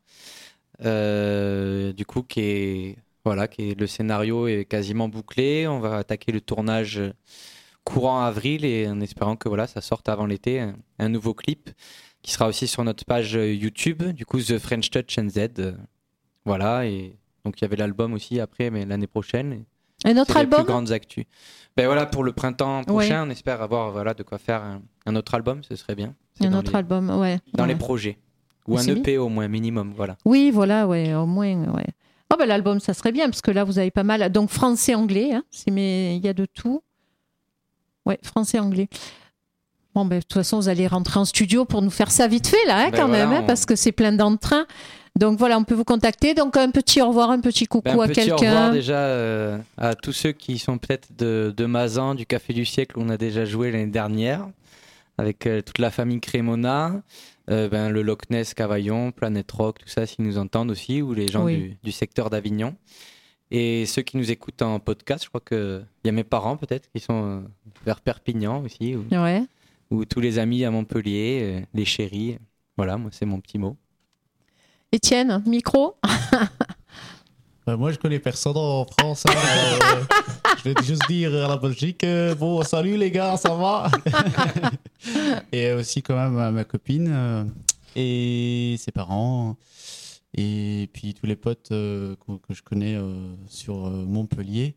S3: Du coup, le scénario est quasiment bouclé. On va attaquer le tournage courant avril et en espérant que ça sorte avant l'été, un nouveau clip qui sera aussi sur notre page YouTube, du coup The French Touch NZ. Voilà, et donc il y avait l'album aussi après, mais l'année prochaine.
S1: Un autre album ?
S3: Les plus grandes actus. Pour le printemps prochain, on espère avoir de quoi faire un autre album, ce serait bien.
S1: Un autre album, ouais.
S3: Dans les projets. Ou un EP au moins, minimum, voilà.
S1: Oui, voilà, ouais, au moins, ouais. Oh l'album, ça serait bien, parce que là, vous avez pas mal. Donc, français-anglais, mais il y a de tout. Ouais, français-anglais. Bon, de toute façon, vous allez rentrer en studio pour nous faire ça vite fait, là, même, parce que c'est plein d'entrain. Donc, voilà, on peut vous contacter. Donc, un petit au revoir, un petit coucou à quelqu'un. Un petit au revoir,
S3: déjà, à tous ceux qui sont peut-être de Mazan, du Café du Siècle, où on a déjà joué l'année dernière, avec toute la famille Crémona. Le Loch Ness, Cavaillon, Planète Rock, tout ça, s'ils nous entendent aussi, ou les gens du secteur d'Avignon. Et ceux qui nous écoutent en podcast, je crois qu'il y a mes parents peut-être qui sont vers Perpignan aussi, ou tous les amis à Montpellier, les chéris. Voilà, moi c'est mon petit mot.
S1: Étienne, micro.
S9: Moi je connais personne en France. Je vais juste dire à la Belgique, salut les gars, ça va? Et aussi quand même à ma copine et ses parents et puis tous les potes que je connais sur Montpellier.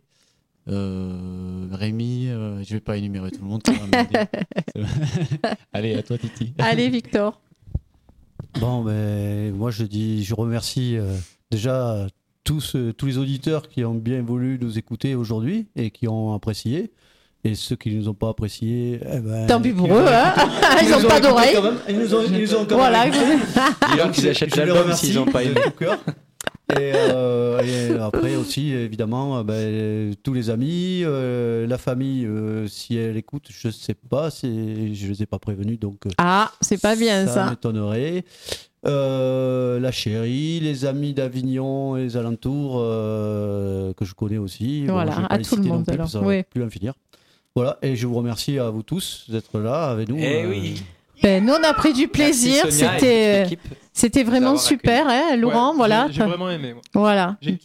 S9: Rémi, je vais pas énumérer tout le monde. Allez, à toi Titi.
S1: Allez Victor.
S8: Bon, moi je remercie déjà tous les auditeurs qui ont bien voulu nous écouter aujourd'hui et qui ont apprécié. Et ceux qui ne nous ont pas appréciés,
S1: tant pis pour eux, ils n'ont pas d'oreilles.
S8: Ils nous ont quand même.
S1: Voilà.
S3: Ils achètent l'album s'ils n'ont pas aimé.
S8: Et après aussi, évidemment, tous les amis, la famille, si elle écoute, je ne sais pas, je ne les ai pas prévenus. Donc,
S1: c'est pas bien ça.
S8: Ça m'étonnerait. La chérie, les amis d'Avignon et les alentours que je connais aussi.
S1: Voilà, à tout le monde alors.
S8: Ça va plus en finir. Voilà, et je vous remercie à vous tous d'être là avec nous.
S3: Oui.
S1: Nous, on a pris du plaisir. C'était vraiment super, Laurent.
S2: Ouais,
S1: voilà.
S2: J'ai vraiment aimé. Moi.
S1: Voilà.
S2: J'ai kiffé.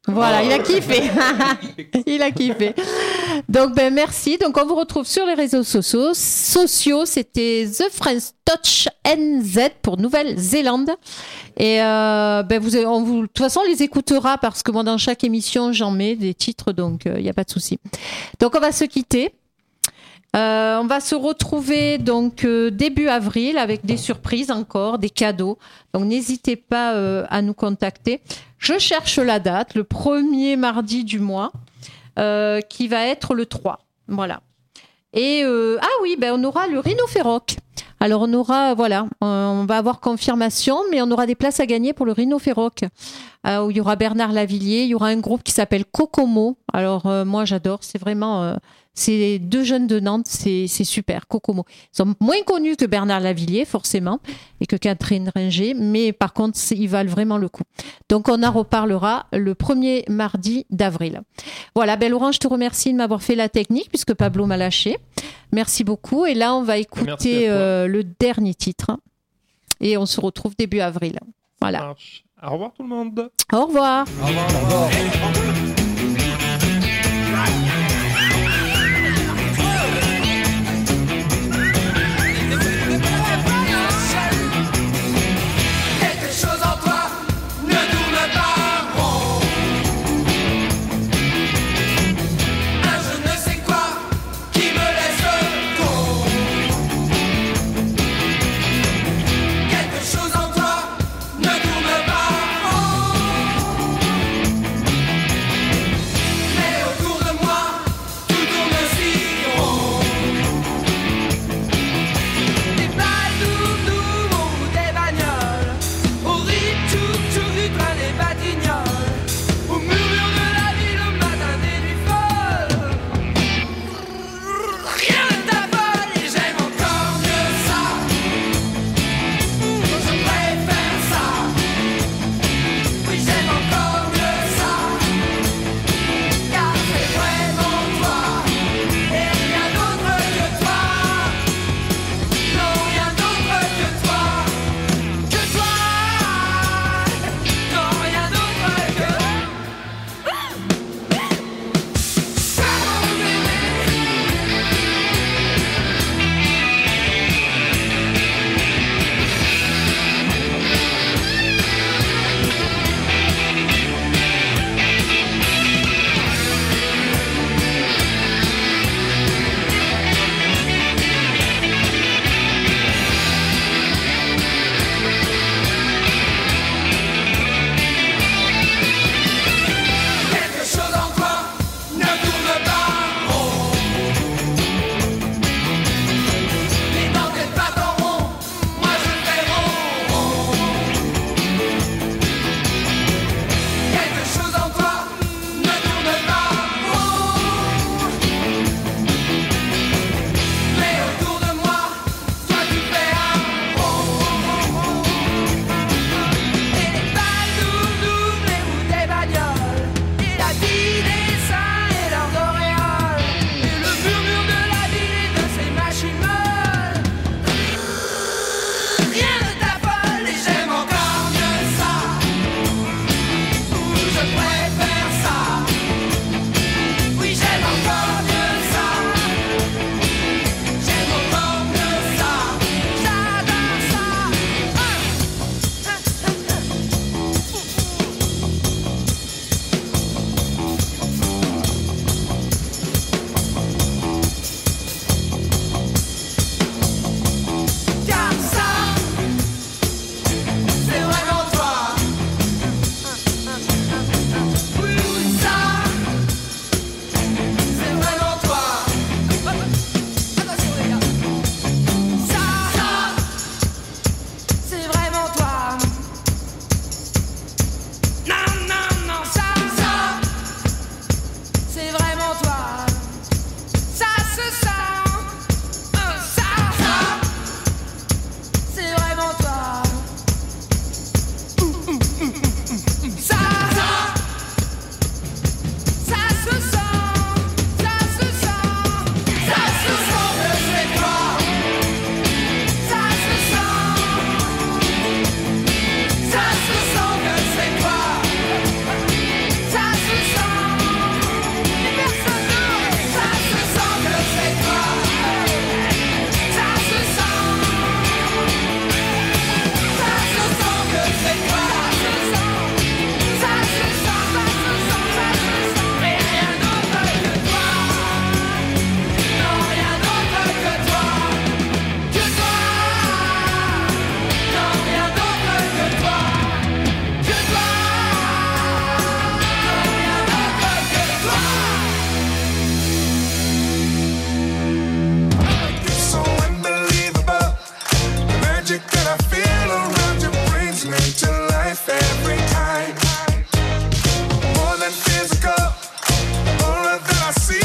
S1: Voilà, il a kiffé. Il a kiffé. Donc, merci. Donc, on vous retrouve sur les réseaux sociaux. C'était The Friends Touch NZ pour Nouvelle-Zélande. Et de toute façon, on les écoutera parce que moi, dans chaque émission, j'en mets des titres, donc il n'y a pas de souci. Donc, on va se quitter. On va se retrouver donc début avril avec des surprises encore, des cadeaux. Donc n'hésitez pas à nous contacter. Je cherche la date, le premier mardi du mois, qui va être le 3. Voilà. Et on aura le Rhinophéroc. Alors on aura, on va avoir confirmation, mais on aura des places à gagner pour le Rhinophéroc, où il y aura Bernard Lavillier, il y aura un groupe qui s'appelle Kokomo. Alors moi j'adore, c'est vraiment... c'est 2 jeunes de Nantes, c'est super, Kokomo. Ils sont moins connus que Bernard Lavillier, forcément, et que Catherine Ringer, mais par contre, ils valent vraiment le coup. Donc, on en reparlera le premier mardi d'avril. Voilà, Laurent, je te remercie de m'avoir fait la technique, puisque Pablo m'a lâché. Merci beaucoup. Et là, on va écouter le dernier titre. Et on se retrouve début avril. Voilà.
S2: Au revoir tout le monde.
S1: Au revoir.
S2: Au revoir. Au revoir.